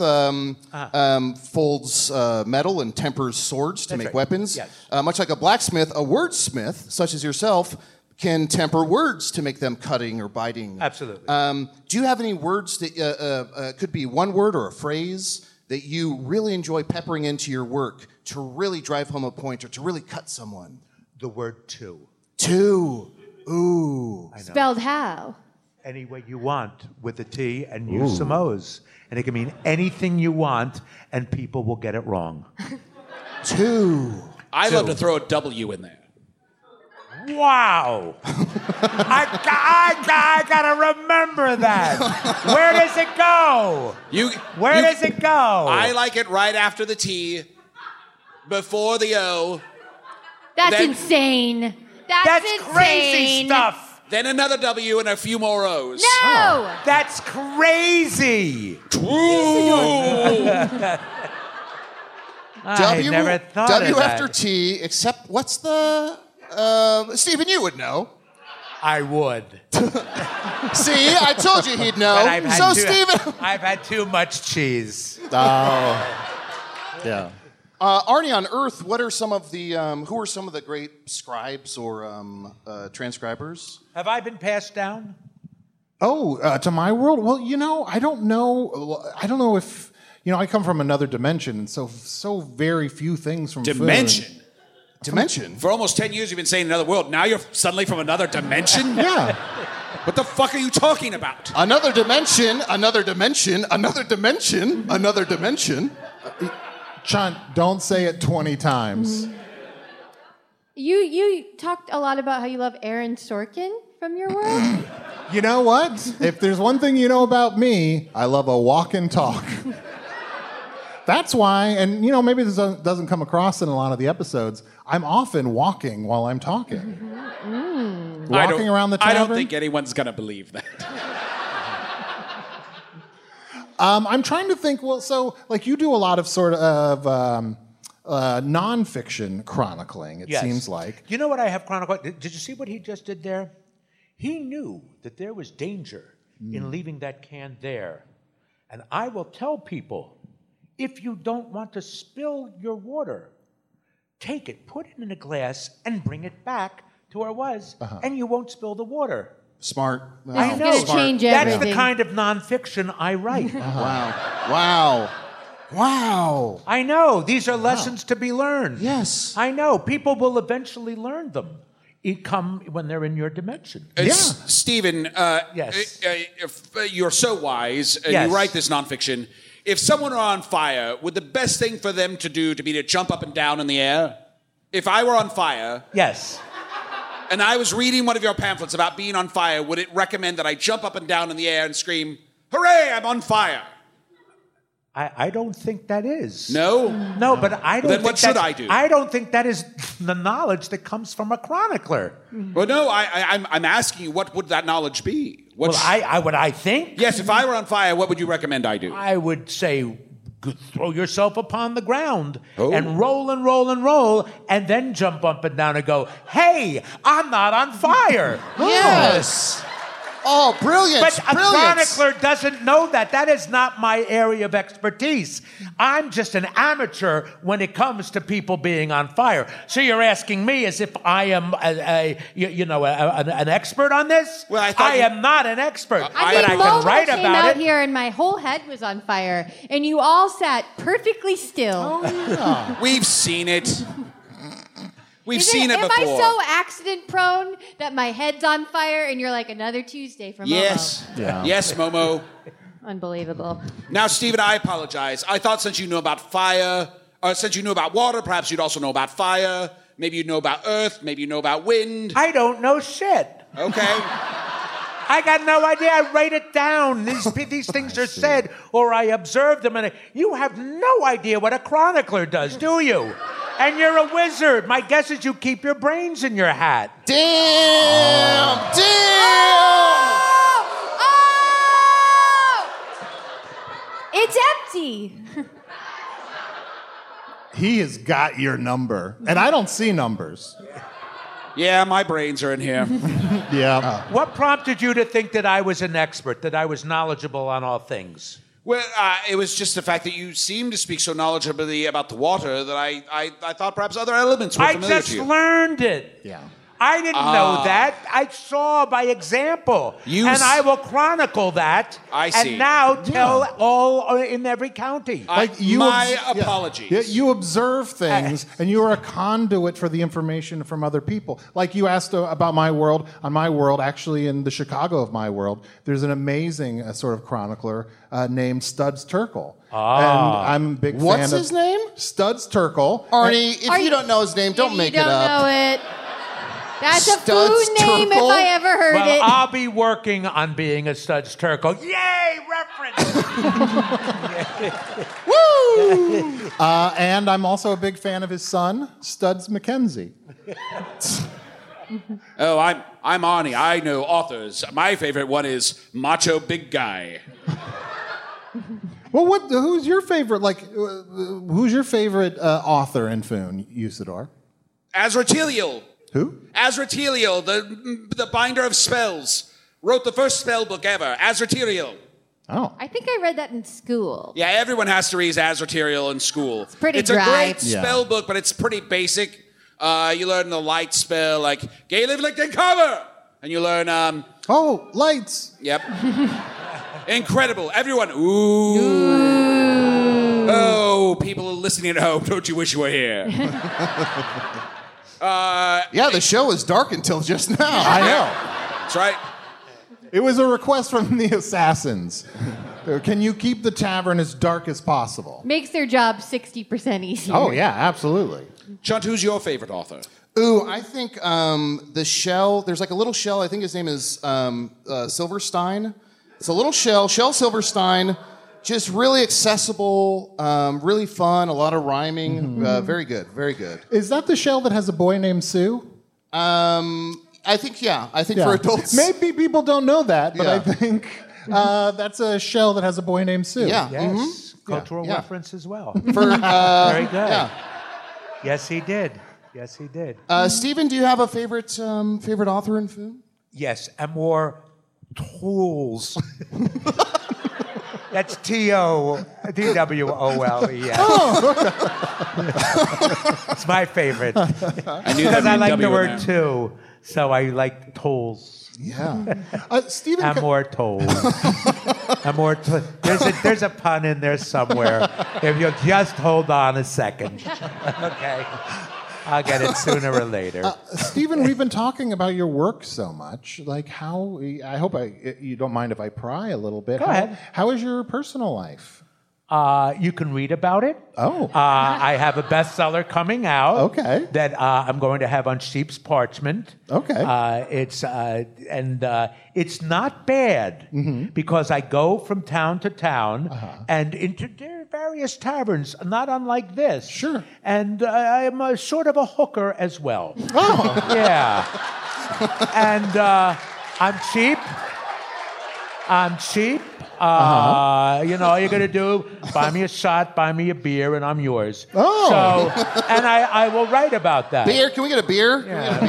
folds metal and tempers swords to make right. weapons. Yes. Much like a blacksmith, a wordsmith, such as yourself, can temper words to make them cutting or biting. Absolutely. Do you have any words that could be one word or a phrase that you really enjoy peppering into your work to really drive home a point or to really cut someone? The word "to." Two. Ooh. Spelled how? Any way you want with a T and use some O's. And it can mean anything you want, and people will get it wrong. Two. I love to throw a W in there. Wow. I gotta remember that. Where does it go? Where does it go? I like it right after the T, before the O. That's insane. That's insane. Crazy stuff. Then another W and a few more O's. No. That's crazy. I never thought W of that. after T, except what's the... Stephen, you would know. I would. See, I told you he'd know. But Stephen... I've had too much cheese. Yeah. Arnie, on Earth, what are some of the... who are some of the great scribes or transcribers? Have I been passed down? To my world? Well, I don't know. I don't know if... I come from another dimension, and so very few things from Dimension? food. Dimension? For almost 10 years, you've been saying another world. Now you're suddenly from another dimension? Yeah. What the fuck are you talking about? Another dimension, another dimension, another dimension, another dimension. Chunt, don't say it 20 times. Mm-hmm. You talked a lot about how you love Aaron Sorkin from your world. You know what? If there's one thing you know about me, I love a walk and talk. That's why, and maybe this doesn't come across in a lot of the episodes, I'm often walking while I'm talking. Walking around the tavern. I don't think anyone's going to believe that. I'm trying to think, you do a lot of sort of nonfiction chronicling, it seems like. You know what I have chronicled? Did you see what he just did there? He knew that there was danger in leaving that can there. And I will tell people, if you don't want to spill your water, take it, put it in a glass, and bring it back to where it was, and you won't spill the water. Smart. I know. It's gonna change That's everything. the kind of nonfiction I write. Wow. I know. These are lessons to be learned. Yes. I know. People will eventually learn them. It come when they're in your dimension. Stephen, Yes. If you're so wise, and Yes. you write this nonfiction, if someone were on fire, would the best thing for them to do to be to jump up and down in the air? If I were on fire... Yes. And I was reading one of your pamphlets about being on fire, would it recommend that I jump up and down in the air and scream, "Hooray, I'm on fire"? I don't think that is. No? No, but I don't Then think what should that's- I do? I don't think that is the knowledge that comes from a chronicler. Well, no, I'm asking you, what would that knowledge be? What I think? Yes, if I were on fire, what would you recommend I do? I would say throw yourself upon the ground Oh. and roll and roll and roll, and then jump up and down and go, "Hey, I'm not on fire." Yes. Oh, brilliant. But a Brilliant. chronicler doesn't know that. That is not my area of expertise. I'm just an amateur when it comes to people being on fire. So you're asking me as if I am an expert on this? Well, I thought I am not an expert, I but I think can Momo write came about out it. here and my whole head was on fire, and you all sat perfectly still. We've seen it. We've Am seen it before. I so accident prone that my head's on fire and you're like another Tuesday for Momo? Yes. Yeah. Yes, Momo. Unbelievable. Now, Stephen, I apologize. I thought since you knew about fire, or since you knew about water, perhaps you'd also know about fire. Maybe you'd know about earth. Maybe you know about wind. I don't know shit. Okay. I got no idea. I write it down. These things are said, or I observe them. And you have no idea what a chronicler does, do you? And you're a wizard. My guess is you keep your brains in your hat. Damn! Oh! It's empty. He has got your number. And I don't see numbers. Yeah, my brains are in here. Yeah. What prompted you to think that I was an expert, that I was knowledgeable on all things? Well, it was just the fact that you seemed to speak so knowledgeably about the water that I thought perhaps other elements were I familiar just to you. learned it. Yeah. I didn't know that. I saw by example. And I will chronicle that. I see. And now tell all in every county. My apologies. Yeah, you observe things, and you are a conduit for the information from other people. Like you asked about my world. On my world, actually in the Chicago of my world, there's an amazing sort of chronicler named Studs Terkel. And I'm a big fan of... What's his name? Studs Terkel. Arnie, if you don't know his name, don't make it up. You don't know it. That's a Studs food name if Terkel? I ever heard Well, it. I'll be working on being a Studs Terkel. Yay, reference! Woo! And I'm also a big fan of his son, Studs McKenzie. Oh, I'm Arnie. I know authors. My favorite one is Macho Big Guy. Well, who's your favorite? Who's your favorite author in Foon, Usador? Azratilio. Who? Azratilio, the binder of spells, wrote the first spell book ever. Azratilio. Oh. I think I read that in school. Yeah, everyone has to read Azratilio in school. It's pretty a dry. great spell book, but it's pretty basic. You learn the light spell, like Gay Live Lick and Cover, and you learn Oh, lights. Yep. Incredible. Everyone. Ooh. Oh, people listening at home, don't you wish you were here? Yeah, the show was dark until just now. I know. That's right. It was a request from the assassins. Can you keep the tavern as dark as possible? Makes their job 60% easier. Oh, yeah, absolutely. Chunt, who's your favorite author? Ooh, I think the shell, there's like a little shell, I think his name is Silverstein. It's a little shell Silverstein, just really accessible, really fun, a lot of rhyming, very good, very good. Is that the shell that has a boy named Sue? I think for adults. Maybe people don't know that, but Yeah. I think that's a shell that has a boy named Sue. Yeah. Yes, cultural Yeah. reference as well. For, Very good. yeah. Yes, he did. Yes, he did. Stephen, do you have a favorite author in Foon? Yes, Amor Tools. That's T-O-D-W-O-L-E-S. It's my favorite. I knew Because I like the W in word there. too, so I like tools. Yeah. Stephen, Amor Tools. Amor Tools. There's a pun in there somewhere. If you'll just hold on a second. Okay. I'll get it sooner or later. Stephen, we've been talking about your work so much. Like how, I hope you don't mind if I pry a little bit. Go ahead. How is your personal life? You can read about it. Oh. I have a bestseller coming out. Okay. That I'm going to have on Sheep's Parchment. Okay. It's not bad because I go from town to town and into various taverns, not unlike this. Sure. And I am a sort of a hooker as well. Oh. Yeah. And I'm cheap. You know, all you're going to do, buy me a shot, buy me a beer, and I'm yours. Oh. So, and I will write about that. Beer? Can we get a beer?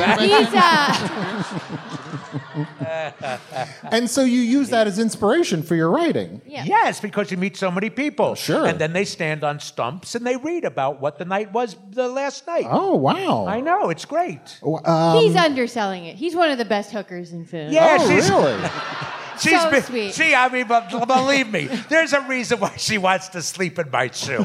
And so you use that as inspiration for your writing. Yeah. Yes, because you meet so many people. Sure. And then they stand on stumps and they read about what the night was the last night. Oh, wow. I know, it's great. He's underselling it. He's one of the best hookers in Foon. Yeah, Oh, she's, really? she's So been- sweet. believe me, there's a reason why she wants to sleep in my shoe.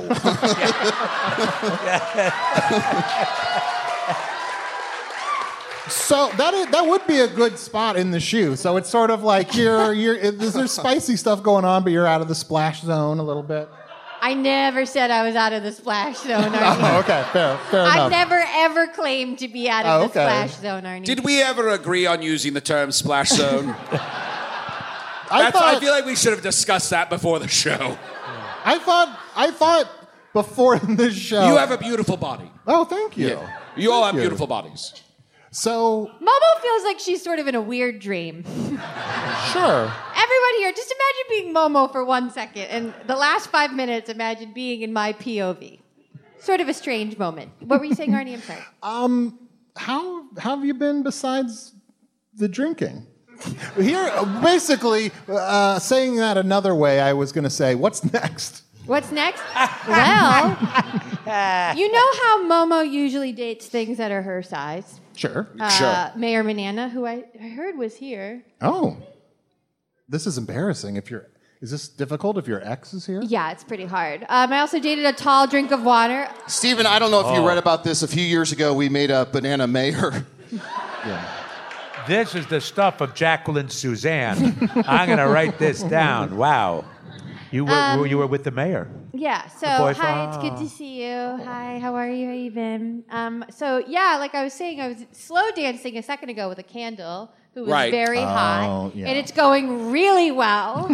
So that would be a good spot in the shoe. So it's sort of like there's spicy stuff going on, but you're out of the splash zone a little bit. I never said I was out of the splash zone, Arnie. Oh, okay, fair I enough. never ever claimed to be out of the splash zone, Arnie. Did we ever agree on using the term splash zone? I I feel like we should have discussed that before the show. thought before this show. You have a beautiful body. Oh, thank you. You all have you. beautiful bodies. So Momo feels like she's sort of in a weird dream. sure. Everyone here, just imagine being Momo for 1 second, and the last 5 minutes, imagine being in my POV. sort of a strange moment. What were you saying, Arnie? I'm sorry. How have you been besides the drinking? Here, basically, saying that another way, I was going to say, what's next? What's next? Well, you know how Momo usually dates things that are her size? Sure. Mayor Manana, who I heard was here. Oh. This is embarrassing. Is this difficult if your ex is here? Yeah, it's pretty hard. I also dated a tall drink of water. Stephen, I don't know if you read about this. A few years ago, we made a banana mayor. Yeah. This is the stuff of Jacqueline Suzanne. I'm going to write this down. Wow. You were with the mayor. Yeah, so boyfriend. hi, it's good to see you. Hi, how are you? How you been? So yeah, like I was saying, I was slow dancing a second ago with a candle who was Right. very hot. Yeah. And it's going really well.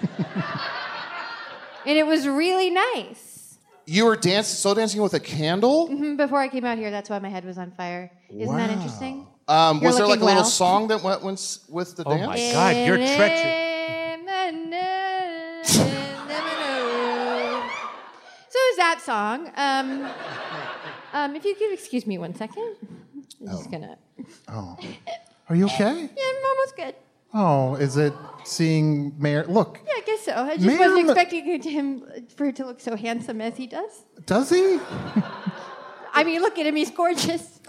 And it was really nice. You were slow dancing with a candle? Before I came out here, that's why my head was on fire. Isn't that interesting? Was there like looking a little well. song that went with the Oh dance? my God, you're treacherous. So is that song. If you could excuse me 1 second. I'm just gonna. Oh. Are you okay? Yeah, I'm almost good. Oh, is it seeing Mayor? Look, Yeah, I guess so. I just Mayor wasn't Ma- expecting for it to look so handsome as he does. does he? I mean, look at him; he's gorgeous.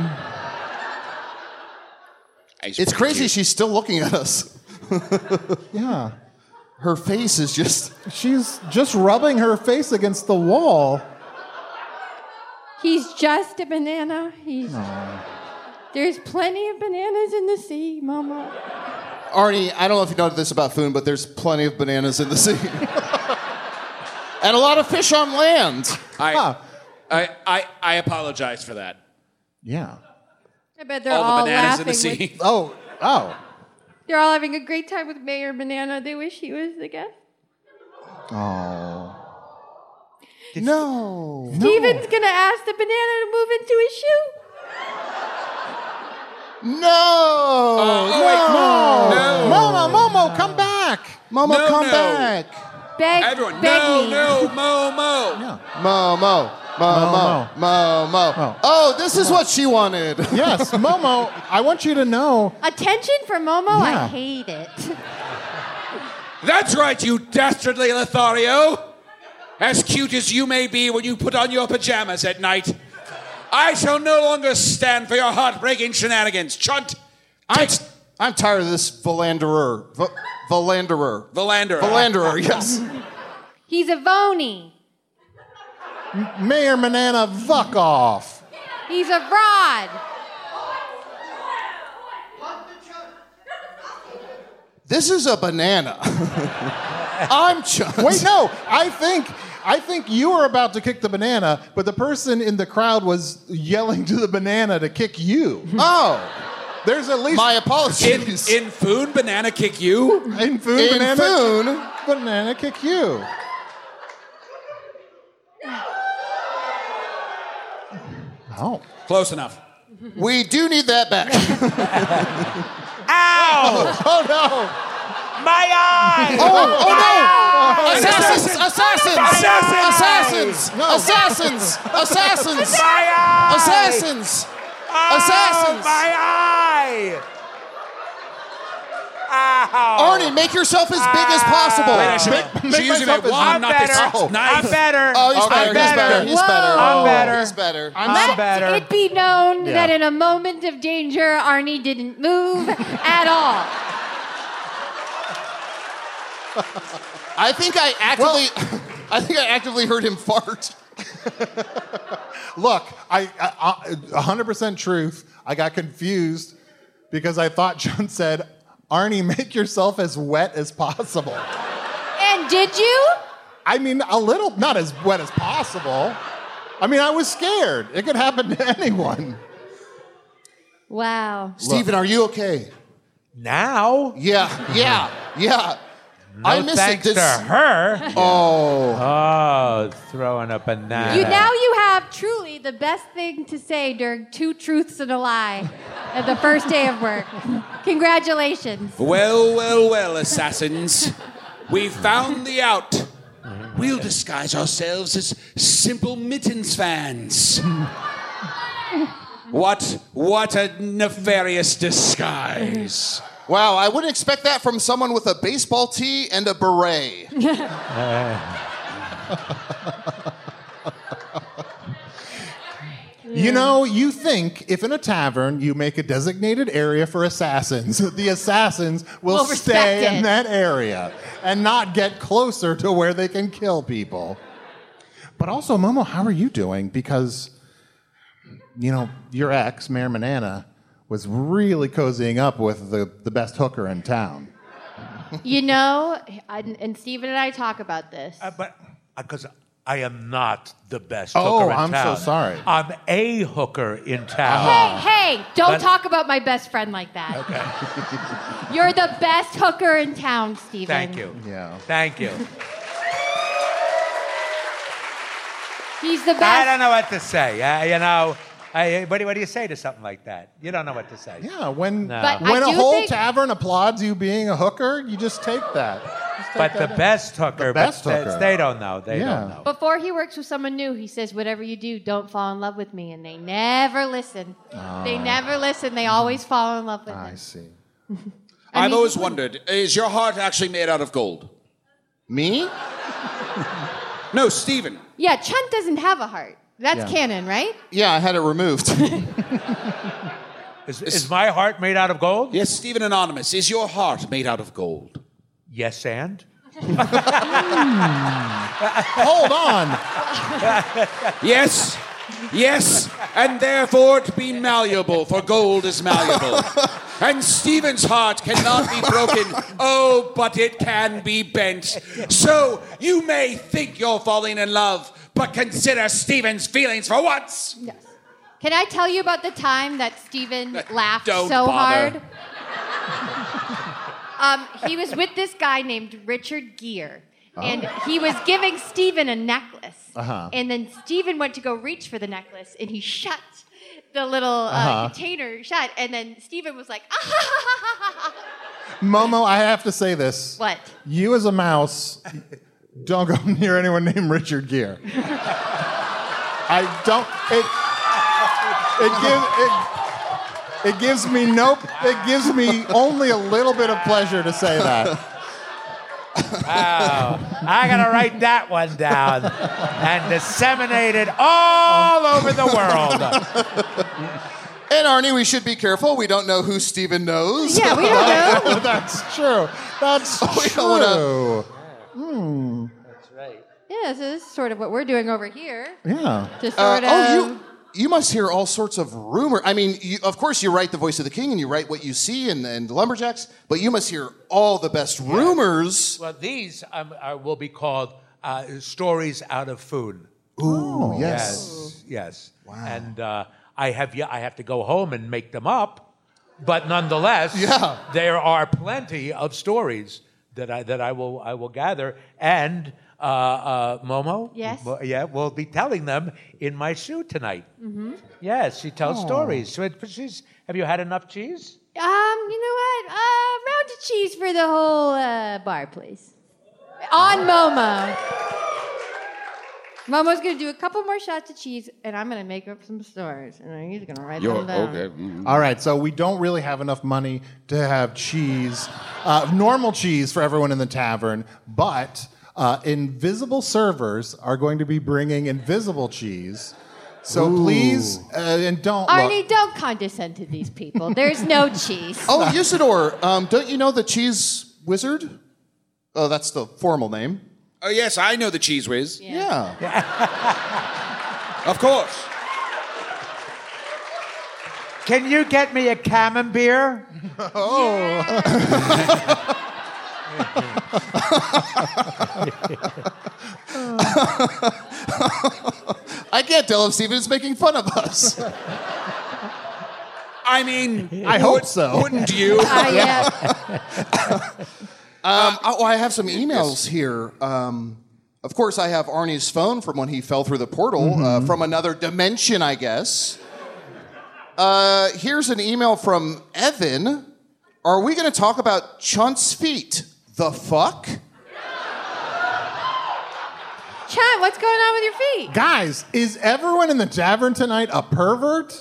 It's crazy she's still looking at us. Yeah. Her face is just... She's just rubbing her face against the wall. He's just a banana. There's plenty of bananas in the sea, Mama. Arnie, I don't know if you know this about food, but there's plenty of bananas in the sea. And a lot of fish on land. I apologize for that. Yeah. I bet they're All all the bananas in laughing. the sea. Oh. They're all having a great time with Mayor Banana. They wish he was the guest. Oh. No. Steven's gonna ask the banana to move into his shoe. No! Momo, come back. Momo, No, come no. back. Beg Everyone, me. Momo. Yeah. Momo. Oh, this is what she wanted. Yes, Momo, I want you to know. Attention for Momo, Yeah. I hate it. That's right, you dastardly Lothario. As cute as you may be when you put on your pajamas at night, I shall no longer stand for your heartbreaking shenanigans. Chunt, I'm tired of this philanderer. Philanderer, yes. He's a phony. Mayor Manana, fuck off. He's a fraud. This is a banana. I'm Chunt. Wait, no. I think you were about to kick the banana, but the person in the crowd was yelling to the banana to kick you. Oh, There's at least my apologies. in Foon, banana kick you? in food, In banana, Foon. banana kick you. Oh. Close enough. We do need that back. Ow! Oh no. My eye! Oh no! Assassins! My eye! Assassins! Oh, my eye! Ow! Arnie, make yourself as big as possible. Wait, she's using a myself as- wand, I'm not this better. knife. I'm better. Oh, he's I'm better. He's better. Whoa. I'm better. He's better. I'm Let better. it be known Yeah. that in a moment of danger, Arnie didn't move at all. I think I actively heard him fart. Look, I 100% truth. I got confused because I thought John said, Arnie, make yourself as wet as possible. And did you? I mean, a little, not as wet as possible. I mean, I was scared. It could happen to anyone. Wow. Stephen, are you okay? Now? Yeah. No I miss thanks it. to her. Oh. Oh, throwing a banana. Now you have truly the best thing to say during 2 truths and a lie at the first day of work. Congratulations. Well, assassins. We found the out. We'll disguise ourselves as Simple Mittens fans. What a nefarious disguise. Wow, I wouldn't expect that from someone with a baseball tee and a beret. You know, you think if in a tavern you make a designated area for assassins, the assassins will We'll stay respect in it. that area and not get closer to where they can kill people. But also, Momo, how are you doing? Because, you know, your ex, Mayor Manana, was really cozying up with the best hooker in town. You know, and Stephen and I talk about this. But because I am not the best Oh, hooker in I'm town. so sorry. I'm a hooker in town. Hey, don't But- talk about my best friend like that. Okay. You're the best hooker in town, Stephen. Thank you. Yeah. Thank you. He's the I best. don't know what to say. What do you say to something like that? You don't know what to say. Yeah, when But when I a do whole think- tavern applauds you being a hooker, you just take that. Just take But the that. best hooker, The best but hooker. they don't know. They Yeah. don't know. Before he works with someone new, he says, whatever you do, don't fall in love with me. And they never listen. They never listen. They always fall in love with I him. see. I've always wondered, is your heart actually made out of gold? Me? No, Stephen. Yeah, Chunt doesn't have a heart. That's Yeah. canon, right? Yeah, I had it removed. Is my heart made out of gold? Yes, Stephen Anonymous. Is your heart made out of gold? Yes, and? Hold on. Yes, yes, and therefore to be malleable, for gold is malleable. And Stephen's heart cannot be broken, oh, but it can be bent. So you may think you're falling in love, but consider Stephen's feelings for once. Yes. Can I tell you about the time that Stephen laughed Don't so bother. hard? He was with this guy named Richard Gere, and he was giving Stephen a necklace. And then Stephen went to go reach for the necklace, and he shut the little container shut, and then Stephen was like, Momo, I have to say this. What? You as a mouse, don't go near anyone named Richard Gere. I don't. It gives me It gives me only a little bit of pleasure to say that. Wow. I got to write that one down and disseminate it all over the world. And Arnie, we should be careful. We don't know who Stephen knows. Yeah, we don't know. That's true. That's We true. don't Yeah, so this is sort of what we're doing over here. Yeah. To sort of. You must hear all sorts of rumor. I mean, of course, you write The Voice of the King and you write what you see and the Lumberjacks, but you must hear all the best rumors. Well, these will be called stories out of food. Ooh, yes. Yes. Wow. And I have to go home and make them up, but nonetheless, there are plenty of stories that I will gather, and Momo, Yes? we'll be telling them in my shoot tonight. Mm-hmm. Yes, she tells stories. So have you had enough cheese? You know what? Round of cheese for the whole bar, please. On Momo. Momo's going to do a couple more shots of cheese, and I'm going to make up some stories. And he's going to write them down. Okay. All right, so we don't really have enough money to have cheese, normal cheese for everyone in the tavern, but invisible servers are going to be bringing invisible cheese. So please, and don't Arnie, look. don't condescend to these people. There's no cheese. Oh, Usador, don't you know the Cheese Wizard? Oh, that's the formal name. Oh, yes, I know the Cheese Whiz. Yeah. Of course. Can you get me a camembert? I can't tell if Stephen is making fun of us. I mean, I hope so. Wouldn't you? Yeah. I have some emails here. Of course, I have Arnie's phone from when he fell through the portal, from another dimension, I guess. Here's an email from Evan. Are we going to talk about Chunt's feet? The fuck? Chunt, what's going on with your feet? Guys, is everyone in the tavern tonight a pervert?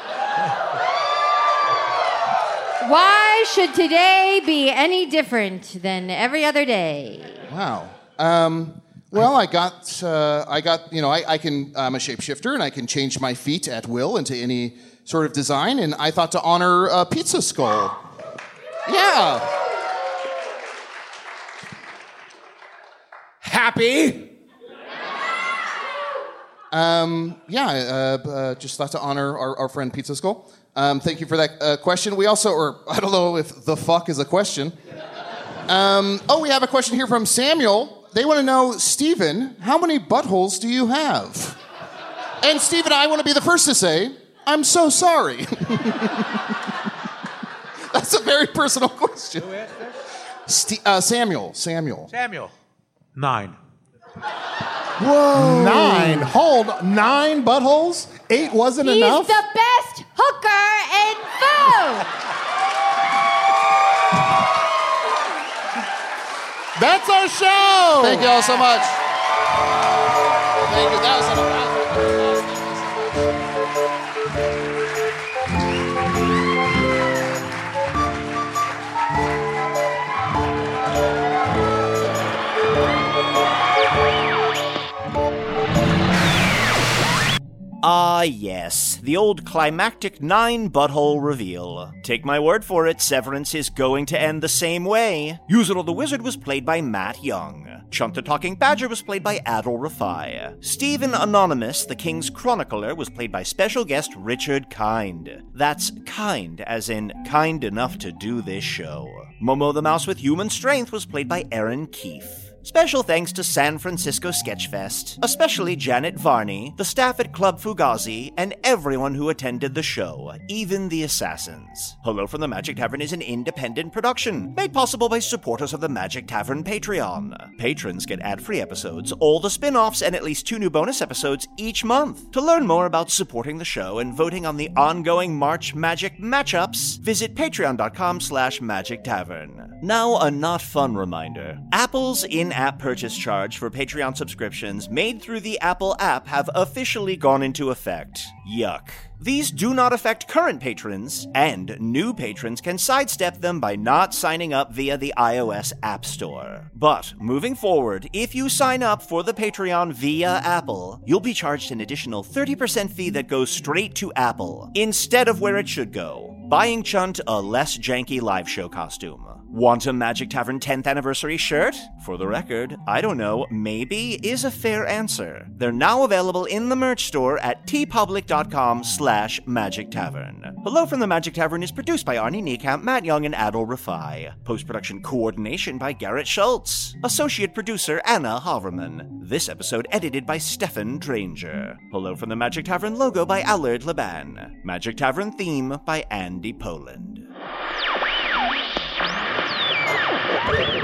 Why should today be any different than every other day? Wow. Well, I got, I can, I'm a shapeshifter and I can change my feet at will into any sort of design, and I thought to honor a pizza skull. Yeah. Happy? Just thought to honor our friend Pizza Skull. Thank you for that question. We also, or I don't know if the fuck is a question. We have a question here from Samuel. They want to know, Steven, how many buttholes do you have? And Steven, I want to be the first to say, I'm so sorry. That's a very personal question. Who asked this? Samuel. Samuel. 9. Whoa. 9. Hold, 9 buttholes? 8 wasn't enough? He's the best hooker in food. That's our show. Thank you all so much. Thank you. That was awesome. Ah, yes, the old climactic 9 butthole reveal. Take my word for it, Severance is going to end the same way. Usador the Wizard was played by Matt Young. Chunt the Talking Badger was played by Adol Rafai. Stephen Anonymous, the King's Chronicler, was played by special guest Richard Kind. That's kind, as in kind enough to do this show. Momo the Mouse with Human Strength was played by Aaron Keefe. Special thanks to San Francisco Sketchfest, especially Janet Varney, the staff at Club Fugazi, and everyone who attended the show, even the assassins. Hello from the Magic Tavern is an independent production, made possible by supporters of the Magic Tavern Patreon. Patrons get ad-free episodes, all the spin-offs, and at least 2 new bonus episodes each month. To learn more about supporting the show and voting on the ongoing March Magic matchups, visit patreon.com/Magic Tavern. Now, a not fun reminder. Apple's in-app purchase charge for Patreon subscriptions made through the Apple app have officially gone into effect. Yuck. These do not affect current patrons, and new patrons can sidestep them by not signing up via the iOS App Store. But, moving forward, if you sign up for the Patreon via Apple, you'll be charged an additional 30% fee that goes straight to Apple, instead of where it should go, buying Chunt a less janky live show costume. Want a Magic Tavern 10th anniversary shirt? For the record, I don't know, maybe is a fair answer. They're now available in the merch store at tpublic.com/Magic Tavern. Hello from the Magic Tavern is produced by Arnie Niekamp, Matt Young, and Adol Rafai. Post-production coordination by Garrett Schultz. Associate producer Anna Haverman. This episode edited by Stefan Dranger. Hello from the Magic Tavern logo by Allard Laban. Magic Tavern theme by Andy Poland.